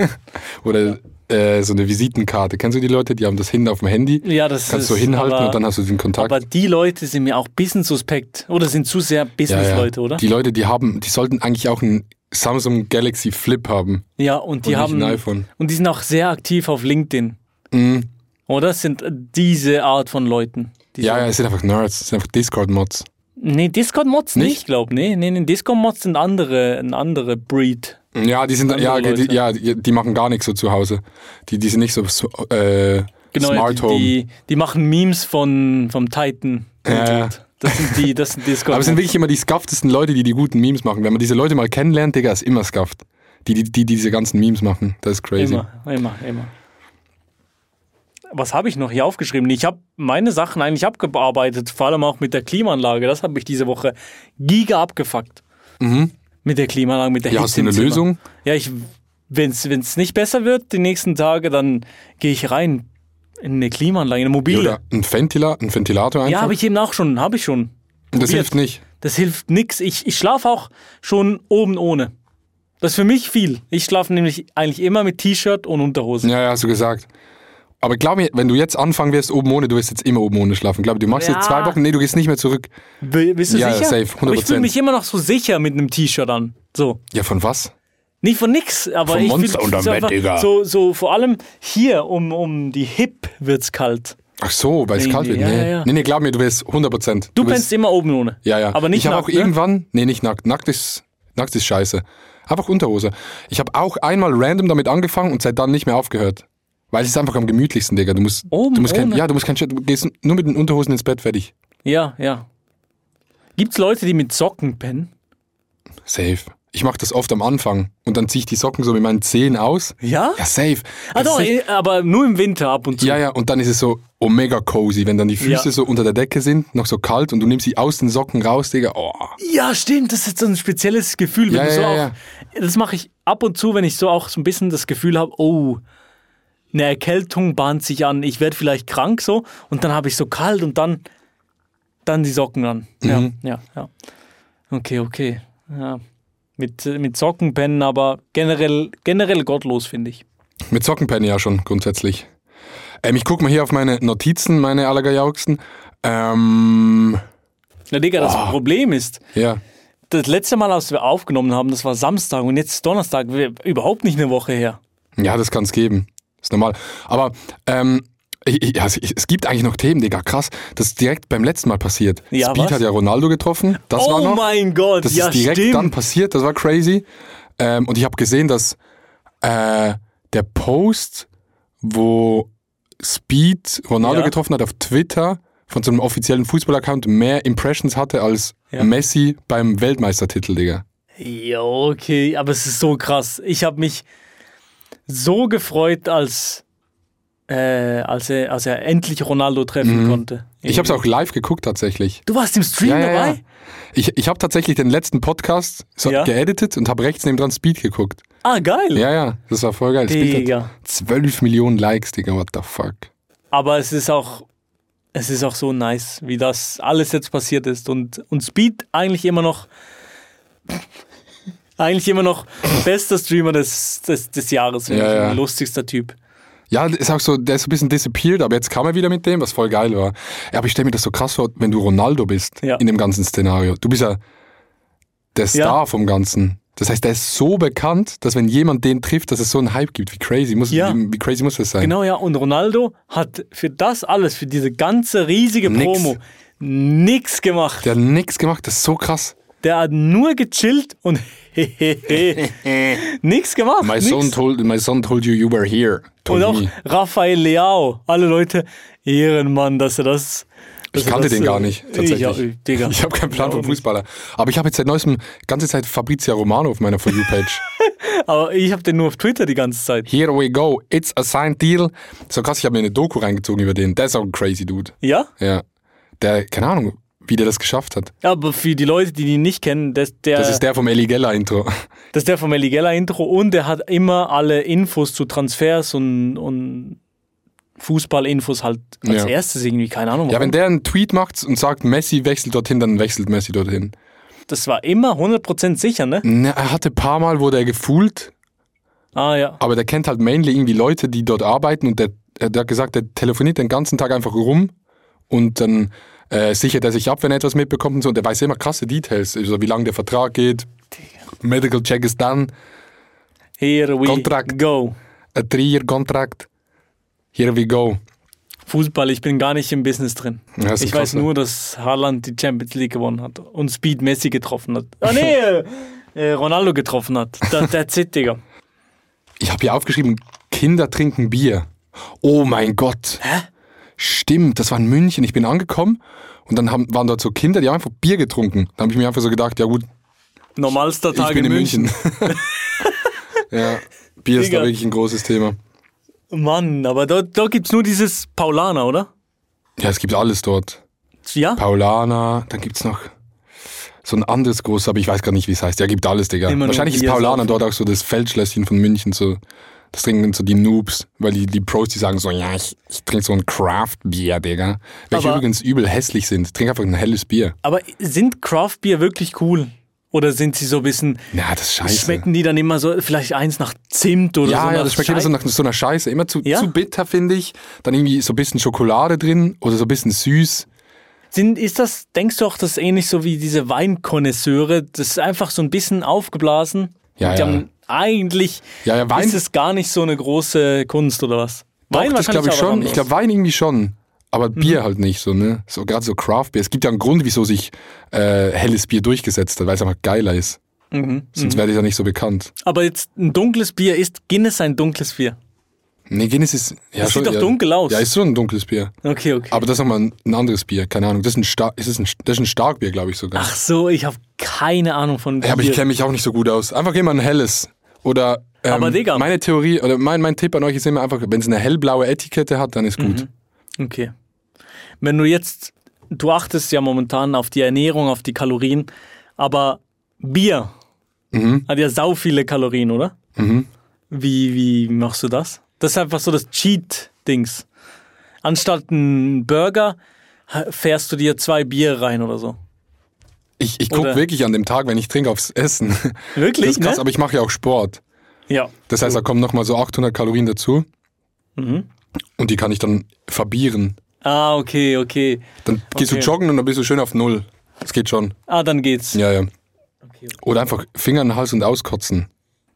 Oder so eine Visitenkarte. Kennst du die Leute, die haben das hinten auf dem Handy? Ja, das Kannst ist... du hinhalten aber, und dann hast du den Kontakt. aber die Leute sind mir auch ein bisschen suspekt. Oder sind zu sehr Business-Leute, oder? Die Leute, die sollten eigentlich auch einen Samsung Galaxy Flip haben. Ja, und die Und nicht haben... ein iPhone. Und die sind auch sehr aktiv auf LinkedIn. Mhm. Oder? Das sind diese Art von Leuten. Ja, es sind einfach Nerds, es sind einfach Discord-Mods. Nee, Discord-Mods Nicht? nicht, glaube ich. Nee, Discord-Mods sind eine andere Breed. Ja, die sind, Andere Leute. die machen gar nichts so zu Hause. Die sind nicht so Genau, Smart Home. die machen Memes vom Titan. Ja. Das sind Discord-Mods. Aber es sind wirklich immer die scufftesten Leute, die guten Memes machen. Wenn man diese Leute mal kennenlernt, Digga, ist immer scuffed. Die diese ganzen Memes machen. Das ist crazy. Immer. Was habe ich noch hier aufgeschrieben? Ich habe meine Sachen eigentlich abgearbeitet, vor allem auch mit der Klimaanlage. Das habe ich diese Woche giga abgefuckt. Mit der Klimaanlage, mit der Ja, Hitze hast du im eine Zimmer. Lösung? Ja, wenn es nicht besser wird die nächsten Tage, dann gehe ich rein in eine Klimaanlage, in eine mobile. Oder ein Ventilator einfach? Ja, habe ich eben auch schon. Und das probiert. hilft nicht. Das hilft nix. Ich schlafe auch schon oben ohne. Das ist für mich viel. Ich schlafe nämlich eigentlich immer mit T-Shirt und Unterhose. Ja, hast du gesagt. Aber glaub mir, wenn du jetzt anfangen wirst oben ohne, du wirst jetzt immer oben ohne schlafen. Glaub mir, du machst Ja. jetzt 2 Wochen, nee, du gehst nicht mehr zurück. Bist du Ja, sicher? safe, 100%. Aber ich fühle mich immer noch so sicher mit einem T-Shirt an. So. Ja, von was? Nicht von nix, aber Vom ich Monster fühl- unterm so Bett, einfach- Digga. So vor allem hier um die Hip wird's kalt. Ach so, weil es Nee, kalt wird. ja, Nee. ja. Nee, glaub mir, du wirst 100%. Du wirst, pennst immer oben ohne. Ja, ja. Aber nicht ich habe nackt, auch ne? irgendwann, nee, nicht nackt. Nackt ist scheiße. Einfach Unterhose. Ich habe auch einmal random damit angefangen und seit dann nicht mehr aufgehört. Weil es ist einfach am gemütlichsten, Digga. Du musst Oben kein, ohne? ja, du gehst nur mit den Unterhosen ins Bett, fertig. Ja. Gibt's Leute, die mit Socken pennen? Safe. Ich mache das oft am Anfang und dann ziehe ich die Socken so mit meinen Zehen aus. Ja? Ja, safe. Ah, Das doch, ist nicht- aber nur im Winter ab und zu. ja, und dann ist es so mega cozy, wenn dann die Füße Ja. so unter der Decke sind, noch so kalt und du nimmst sie aus den Socken raus, Digga. Oh. Ja, stimmt, das ist so ein spezielles Gefühl. Wenn Ja, du so ja, auch, ja. Das mache ich ab und zu, wenn ich so auch so ein bisschen das Gefühl habe, oh, eine Erkältung bahnt sich an, ich werde vielleicht krank so und dann habe ich so kalt und dann die Socken an. Mhm. Ja. Okay. Ja. Mit Socken pennen, aber generell gottlos, finde ich. Mit Sockenpenny ja schon, grundsätzlich. Ich gucke mal hier auf meine Notizen, meine allergeilsten. Na Digga, das Problem ist, Ja. das letzte Mal, als wir aufgenommen haben, das war Samstag und jetzt ist Donnerstag, überhaupt nicht eine Woche her. Ja, das kann es geben. Ist normal. Aber Es gibt eigentlich noch Themen, Digga, krass. Das ist direkt beim letzten Mal passiert. Ja, Speed was? hat ja Ronaldo getroffen. Das war noch. Oh mein Gott, Das ja, ist direkt stimmt. dann passiert, das war crazy. Und ich habe gesehen, dass der Post, wo Speed Ronaldo getroffen hat auf Twitter von so einem offiziellen Fußballaccount, mehr Impressions hatte als Messi beim Weltmeistertitel, Digga. Ja, okay, aber es ist so krass. Ich habe mich so gefreut, als er endlich Ronaldo treffen konnte. Ich habe es auch live geguckt tatsächlich. Du warst im Stream dabei? Ja. Ich habe tatsächlich den letzten Podcast geeditet und habe rechts nebendran Speed geguckt. Ah, geil. Ja, das war voll geil. Speed Digga. hat 12 Millionen Likes, Digga, what the fuck. Aber es ist auch so nice, wie das alles jetzt passiert ist. Und Speed eigentlich immer noch bester Streamer des Jahres. Ja. Lustigster Typ. Ja, ist auch so, der ist so ein bisschen disappeared, aber jetzt kam er wieder mit dem, was voll geil war. Ja, aber ich stelle mir das so krass vor, wenn du Ronaldo bist in dem ganzen Szenario. Du bist ja der Star vom Ganzen. Das heißt, der ist so bekannt, dass wenn jemand den trifft, dass es so einen Hype gibt. Wie crazy muss das sein? Genau, ja. Und Ronaldo hat für das alles, für diese ganze riesige Promo, nichts gemacht. Der hat nichts gemacht, das ist so krass. Der hat nur gechillt und nichts gemacht. My son told you were here. Und auch Rafael Leao. Alle Leute, Ehrenmann, dass er das... Ich kannte den gar nicht, tatsächlich. Digga. Ich habe keinen Plan vom Fußballer. Aber ich habe jetzt seit neuestem ganze Zeit Fabrizio Romano auf meiner For You-Page. Aber ich habe den nur auf Twitter die ganze Zeit. Here we go, it's a signed deal. So krass, ich habe mir eine Doku reingezogen über den. Der ist auch ein crazy Dude. Ja? Ja. Der, keine Ahnung, wie der das geschafft hat. Aber für die Leute, die ihn nicht kennen, das ist der vom Eligella-Intro. Das ist der vom Eligella-Intro und der hat immer alle Infos zu Transfers und Fußballinfos halt als erstes irgendwie, keine Ahnung. Ja, wenn der einen Tweet macht und sagt, Messi wechselt dorthin, dann wechselt Messi dorthin. Das war immer 100% sicher, ne? Na, er hatte ein paar Mal, wo der gefühlt, ja. aber der kennt halt mainly irgendwie Leute, die dort arbeiten und der hat gesagt, der telefoniert den ganzen Tag einfach rum und dann sichert er sich ab, wenn er etwas mitbekommt und so. Und der weiß immer krasse Details, also wie lange der Vertrag geht. Medical Check ist done. Here we go. A 3-year-Contract. Here we go. Fußball, ich bin gar nicht im Business drin. Ja, ich weiß nur, dass Haaland die Champions League gewonnen hat und Speed Messi getroffen hat. Ronaldo getroffen hat. That's it, Digga. Ich habe hier aufgeschrieben, Kinder trinken Bier. Oh mein Gott. Hä? Stimmt, das war in München. Ich bin angekommen und dann waren dort so Kinder, die haben einfach Bier getrunken. Da habe ich mir einfach so gedacht, ja gut. Normalster Tag ich bin in München. Ja, Bier ist da wirklich ein großes Thema. Mann, aber da gibt es nur dieses Paulaner, oder? Ja, es gibt alles dort. Ja? Paulaner, dann gibt es noch so ein anderes großes, aber ich weiß gar nicht, wie es heißt. Ja, gibt alles, Digga. Wahrscheinlich ist Paulaner dort auch so das Feldschlösschen von München, so. Das trinken so die Noobs, weil die Pros, die sagen so, ja, ich trinke so ein Craft-Bier, Digga. Welche übrigens übel hässlich sind. Trink einfach ein helles Bier. Aber sind Craft-Bier wirklich cool? Oder sind sie so ein bisschen... Na, das ist scheiße. Schmecken die dann immer so, vielleicht eins nach Zimt oder so? Ja, das schmeckt immer so nach so einer Scheiße. Immer zu bitter, finde ich. Dann irgendwie so ein bisschen Schokolade drin oder so ein bisschen süß. Denkst du auch, das ist ähnlich so wie diese Weinkonnoisseure? Das ist einfach so ein bisschen aufgeblasen. Ja, die haben eigentlich Wein ist es gar nicht so eine große Kunst oder was? Wein, das glaube ich schon. Ich glaube Wein irgendwie schon. Aber Bier halt nicht so, ne? So, gerade so Craft-Bier. Es gibt ja einen Grund, wieso sich helles Bier durchgesetzt hat, weil es einfach geiler ist. Sonst wäre das ja nicht so bekannt. Aber jetzt ein dunkles Bier, ist Guinness ein dunkles Bier? Nee, Guinness ist... Ja, das sieht doch dunkel aus. Ja, ist schon ein dunkles Bier. Okay. Aber das ist nochmal ein anderes Bier, keine Ahnung. Das ist ein Starkbier, glaube ich sogar. Ach so, ich habe keine Ahnung von Bier. Ja, aber ich kenne mich auch nicht so gut aus. Einfach immer ein helles. Oder aber Digga. Meine Theorie, oder mein Tipp an euch ist immer einfach, wenn es eine hellblaue Etikette hat, dann ist gut. Okay. Wenn du achtest ja momentan auf die Ernährung, auf die Kalorien, aber Bier hat ja sau viele Kalorien, oder? Wie machst du das? Das ist einfach so das Cheat-Dings. Anstatt einen Burger fährst du dir 2 Bier rein oder so. Ich gucke wirklich an dem Tag, wenn ich trinke, aufs Essen. Wirklich? Das ist krass, ne? aber ich mache ja auch Sport. Ja. Das heißt, da kommen nochmal so 800 Kalorien dazu. Und die kann ich dann verbieren. Ah, okay. Dann gehst du joggen und dann bist du schön auf 0. Das geht schon. Ah, dann geht's. Ja. Okay. Oder einfach Finger in den Hals und auskotzen.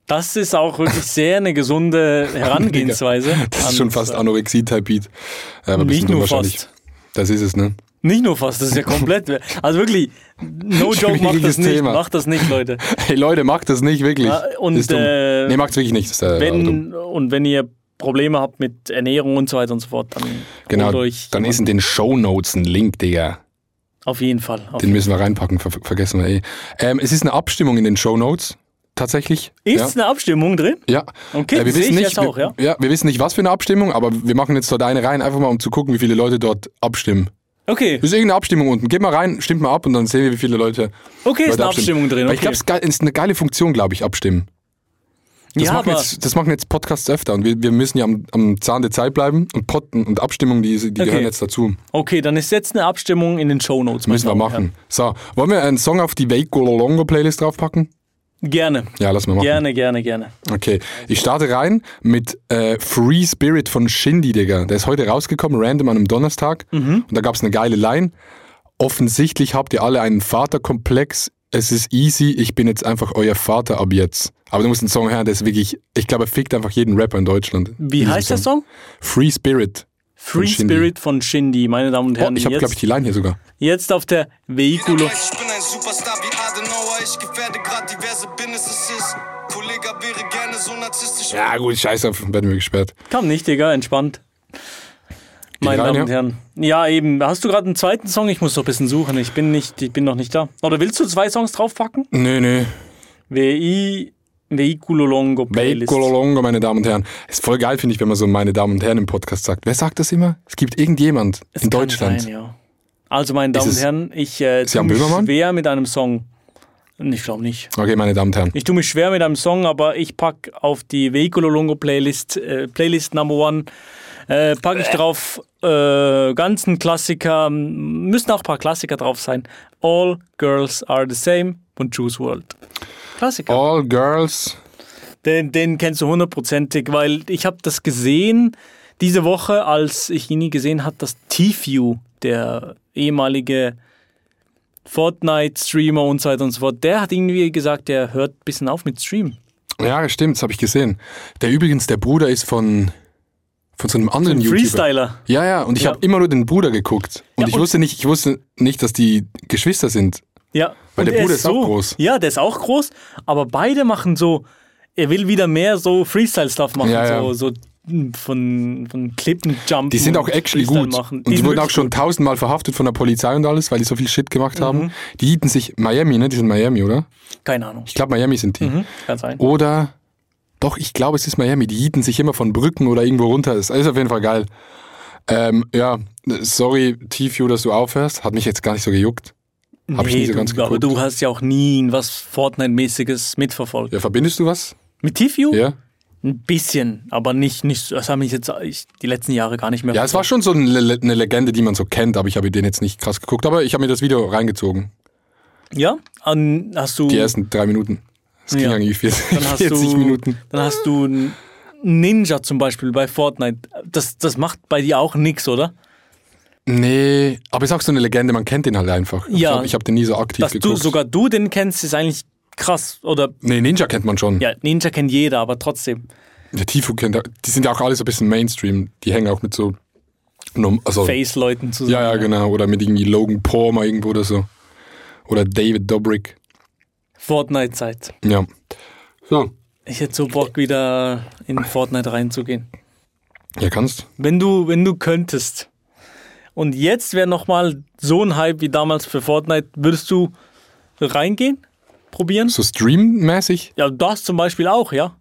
Das ist auch wirklich sehr eine gesunde Herangehensweise. Das ist schon fast Anorexie-Type-Beat. Aber nicht nur fast. Das ist es, ne? Nicht nur fast, das ist ja komplett. Also wirklich, no joke, macht das nicht. Macht das nicht, Leute. Hey Leute, macht das nicht, wirklich. Und nee, macht's wirklich nicht. Wenn ihr Probleme habt mit Ernährung und so weiter und so fort, dann dann ist in den Shownotes ein Link, Digga. Auf jeden Fall. Den müssen wir reinpacken, vergessen wir Es ist eine Abstimmung in den Shownotes. Tatsächlich. Ist eine Abstimmung drin? Ja. Okay, wir wissen nicht, auch, ja? Wir wissen nicht, was für eine Abstimmung, aber wir machen jetzt dort eine rein, einfach mal um zu gucken, wie viele Leute dort abstimmen. Okay. Das ist irgendeine Abstimmung unten. Geht mal rein, stimmt mal ab und dann sehen wir, wie viele Leute. Okay, ist eine Abstimmung drin. Okay. Ich glaube, es ist eine geile Funktion, glaube ich, abstimmen. Das machen jetzt Podcasts öfter und wir müssen ja am Zahn der Zeit bleiben und Abstimmungen, die gehören jetzt dazu. Okay, dann ist jetzt eine Abstimmung in den Shownotes. Müssen wir machen. Ja. So, wollen wir einen Song auf die Vehicular Playlist draufpacken? Gerne. Ja, lass mal machen. Gerne. Okay, ich starte rein mit Free Spirit von Shindy, Digga. Der ist heute rausgekommen, random an einem Donnerstag. Und da gab es eine geile Line. Offensichtlich habt ihr alle einen Vaterkomplex. Es ist easy, ich bin jetzt einfach euer Vater ab jetzt. Aber du musst einen Song hören, der ist wirklich, ich glaube, er fickt einfach jeden Rapper in Deutschland. Wie heißt der Song? Free Spirit. Free Spirit von Shindy, meine Damen und Herren. Ich habe, glaube ich, die Line hier sogar. Jetzt auf der Vehicular. Ich bin ein Superstar wie Adenauer, ich gefährde gerade diverse Businesses. Kollege wäre gerne so narzisstisch. Ja gut, scheiß auf, werden wir gesperrt. Komm nicht, Digga, entspannt. Meine Damen und Herren. Ja, eben. Hast du gerade einen zweiten Song? Ich muss doch ein bisschen suchen. Ich bin noch nicht da. Oder willst du 2 Songs draufpacken? Nee. Vehicular Longo Playlist. Vehicular Longo, meine Damen und Herren. Ist voll geil, finde ich, wenn man so meine Damen und Herren im Podcast sagt. Wer sagt das immer? Es gibt irgendjemand in Deutschland. Sein, ja. Also, meine Damen und Herren, ich tue mich schwer mit einem Song. Ich glaube nicht. Okay, meine Damen und Herren. Ich tue mich schwer mit einem Song, aber ich packe auf die Vehicular Longo Playlist, Playlist Number 1, packe ich drauf ganzen Klassiker, müssen auch ein paar Klassiker drauf sein. All Girls Are the Same von Juice WRLD. Klassiker. All Girls. Den kennst du 100%ig, weil ich habe das gesehen diese Woche, als ich ihn nie gesehen habe, dass Tfue, der ehemalige Fortnite-Streamer und so weiter und so fort, der hat irgendwie gesagt, der hört ein bisschen auf mit Stream. Ja, stimmt, das habe ich gesehen. Der Bruder ist von so einem anderen YouTuber. Freestyler. Ja, und ich habe immer nur den Bruder geguckt. Und ich wusste nicht, dass die Geschwister sind. Ja. Weil der Bruder ist auch groß. Ja, der ist auch groß, aber beide machen so, er will wieder mehr so Freestyle-Stuff machen, ja. So von Klippen-Jumpen. Die sind auch actually gut. Machen. Und die wurden auch schon 1000-mal verhaftet von der Polizei und alles, weil die so viel Shit gemacht haben. Die hielten sich Miami, ne? Die sind Miami, oder? Keine Ahnung. Ich glaube, Miami sind die. Kann sein. Oder, doch, ich glaube, es ist Miami. Die hielten sich immer von Brücken oder irgendwo runter. Das ist auf jeden Fall geil. Ja, sorry, Tfue, dass du aufhörst. Hat mich jetzt gar nicht so gejuckt. Hab ich nie so ganz geguckt. Aber du hast ja auch nie was Fortnite-mäßiges mitverfolgt. Ja, verbindest du was? Mit Tfue? Ja. Ein bisschen, aber nicht, das haben mich jetzt die letzten Jahre gar nicht mehr. Ja, es war schon so eine Legende, die man so kennt, aber ich habe den jetzt nicht krass geguckt. Aber ich habe mir das Video reingezogen. Ja? Hast du... Die ersten 3 Minuten. Das ging eigentlich 40 Minuten. Dann hast du Ninja zum Beispiel bei Fortnite. Das macht bei dir auch nix, oder? Nee, aber ist auch so eine Legende, man kennt den halt einfach. Ja. Ich hab den nie so aktiv geguckt. Sogar du den kennst, ist eigentlich krass, oder? Nee, Ninja kennt man schon. Ja, Ninja kennt jeder, aber trotzdem. Der Tfue kennt, die sind ja auch alle so ein bisschen Mainstream. Die hängen auch mit so Face-Leuten zusammen. Ja, genau. Oder mit irgendwie Logan Paul mal irgendwo oder so. Oder David Dobrik. Fortnite-Zeit. Ja. So. Ich hätte so Bock, wieder in Fortnite reinzugehen. Ja, kannst. Wenn du könntest. Und jetzt wäre nochmal so ein Hype wie damals für Fortnite. Würdest du reingehen? Probieren? So streammäßig? Ja, das zum Beispiel auch, ja.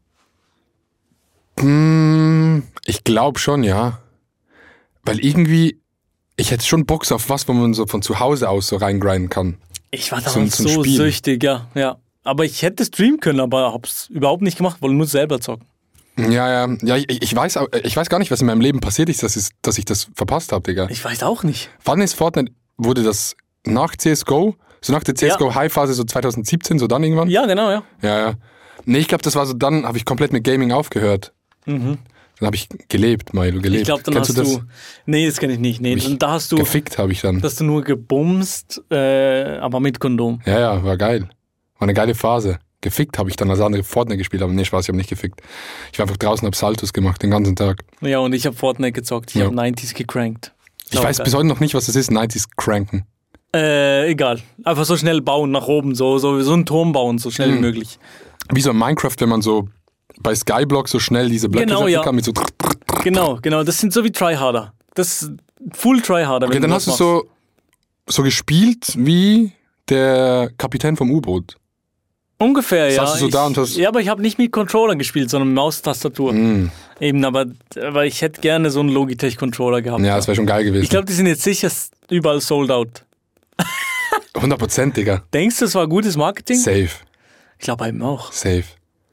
Ich glaube schon, ja. Weil irgendwie, ich hätte schon Bock auf was, wo man so von zu Hause aus so reingrinden kann. Ich war damals so süchtig, ja. Aber ich hätte streamen können, aber hab's überhaupt nicht gemacht, wollte nur selber zocken. Ja, ich weiß gar nicht, was in meinem Leben passiert ist, dass ich das verpasst habe, Digga. Ich weiß auch nicht. Wann ist Fortnite, wurde das nach CSGO? So nach der CSGO-High-Phase, so 2017, so dann irgendwann? Ja, genau, ja. Ja. Nee, ich glaube, das war so, dann habe ich komplett mit Gaming aufgehört. Dann habe ich gelebt, Milo, gelebt. Ich glaube, dann Kennst hast du... Nee, das kenne ich nicht. Nee, und da hast du... Gefickt habe ich dann. Dass du nur gebumst, aber mit Kondom. Ja, war geil. War eine geile Phase. Gefickt habe ich dann als andere Fortnite gespielt, aber nee, Spaß, ich habe nicht gefickt. Ich war einfach draußen, hab Saltos gemacht den ganzen Tag. Ja, und ich habe Fortnite gezockt. Ich habe 90s gecrankt. Ich weiß bis heute noch nicht, was das ist, 90s cranken. Egal. Einfach so schnell bauen nach oben, so einen Turm bauen, so schnell wie möglich. Wie so in Minecraft, wenn man so bei Skyblock so schnell diese Blöcke setzen kann mit so... Genau. Das sind so wie Tryharder. Das ist full Tryharder. Okay, dann hast du so gespielt wie der Kapitän vom U-Boot. Ungefähr, ja. Saßt du so da und hast... Ja, aber ich habe nicht mit Controllern gespielt, sondern mit Maustastatur. Eben, aber ich hätte gerne so einen Logitech-Controller gehabt. Ja, das wäre schon geil gewesen. Ich glaube, die sind jetzt sicher überall sold out. 100%, Digga. Denkst du, das war gutes Marketing? Safe. Ich glaube eben auch. Safe.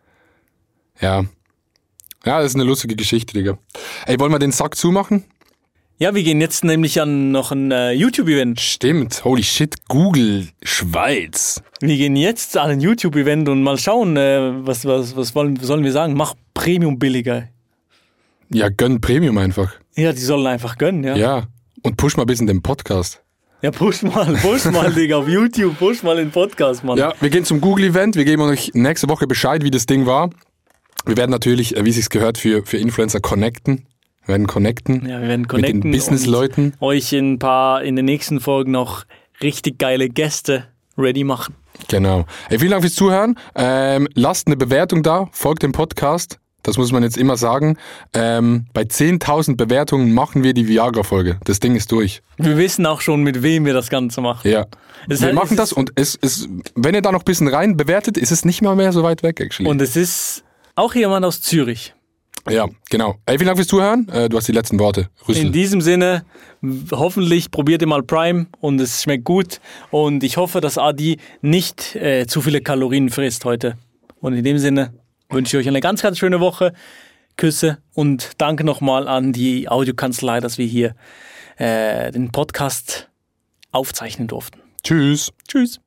Ja. Ja, das ist eine lustige Geschichte, Digga. Ey, wollen wir den Sack zumachen? Ja, wir gehen jetzt nämlich an noch ein YouTube-Event. Stimmt. Holy shit. Google Schweiz. Wir gehen jetzt an ein YouTube-Event und mal schauen, was sollen wir sagen? Mach Premium billiger. Ja, gönn Premium einfach. Ja, die sollen einfach gönnen, ja. Ja. Und push mal ein bisschen den Podcast. Ja, push mal, Digga, auf YouTube, push mal den Podcast, Mann. Ja, wir gehen zum Google-Event. Wir geben euch nächste Woche Bescheid, wie das Ding war. Wir werden natürlich, wie es sich gehört, für Influencer connecten. Wir werden connecten. Ja, wir werden connecten. Mit den Business-Leuten. Euch in den nächsten Folgen noch richtig geile Gäste ready machen. Genau. Ey, vielen Dank fürs Zuhören. Lasst eine Bewertung da, folgt dem Podcast. Das muss man jetzt immer sagen. Bei 10.000 Bewertungen machen wir die Viagra-Folge. Das Ding ist durch. Wir wissen auch schon, mit wem wir das Ganze machen. Ja. Wir machen das und wenn ihr da noch ein bisschen rein bewertet, ist es nicht mal mehr so weit weg, actually. Und es ist auch jemand aus Zürich. Ja, genau. Ey, vielen Dank fürs Zuhören. Du hast die letzten Worte. Rüssel. In diesem Sinne, hoffentlich probiert ihr mal Prime und es schmeckt gut. Und ich hoffe, dass Adi nicht zu viele Kalorien frisst heute. Und in dem Sinne wünsche ich euch eine ganz, ganz schöne Woche. Küsse und danke nochmal an die Audiokanzlei, dass wir hier den Podcast aufzeichnen durften. Tschüss. Tschüss.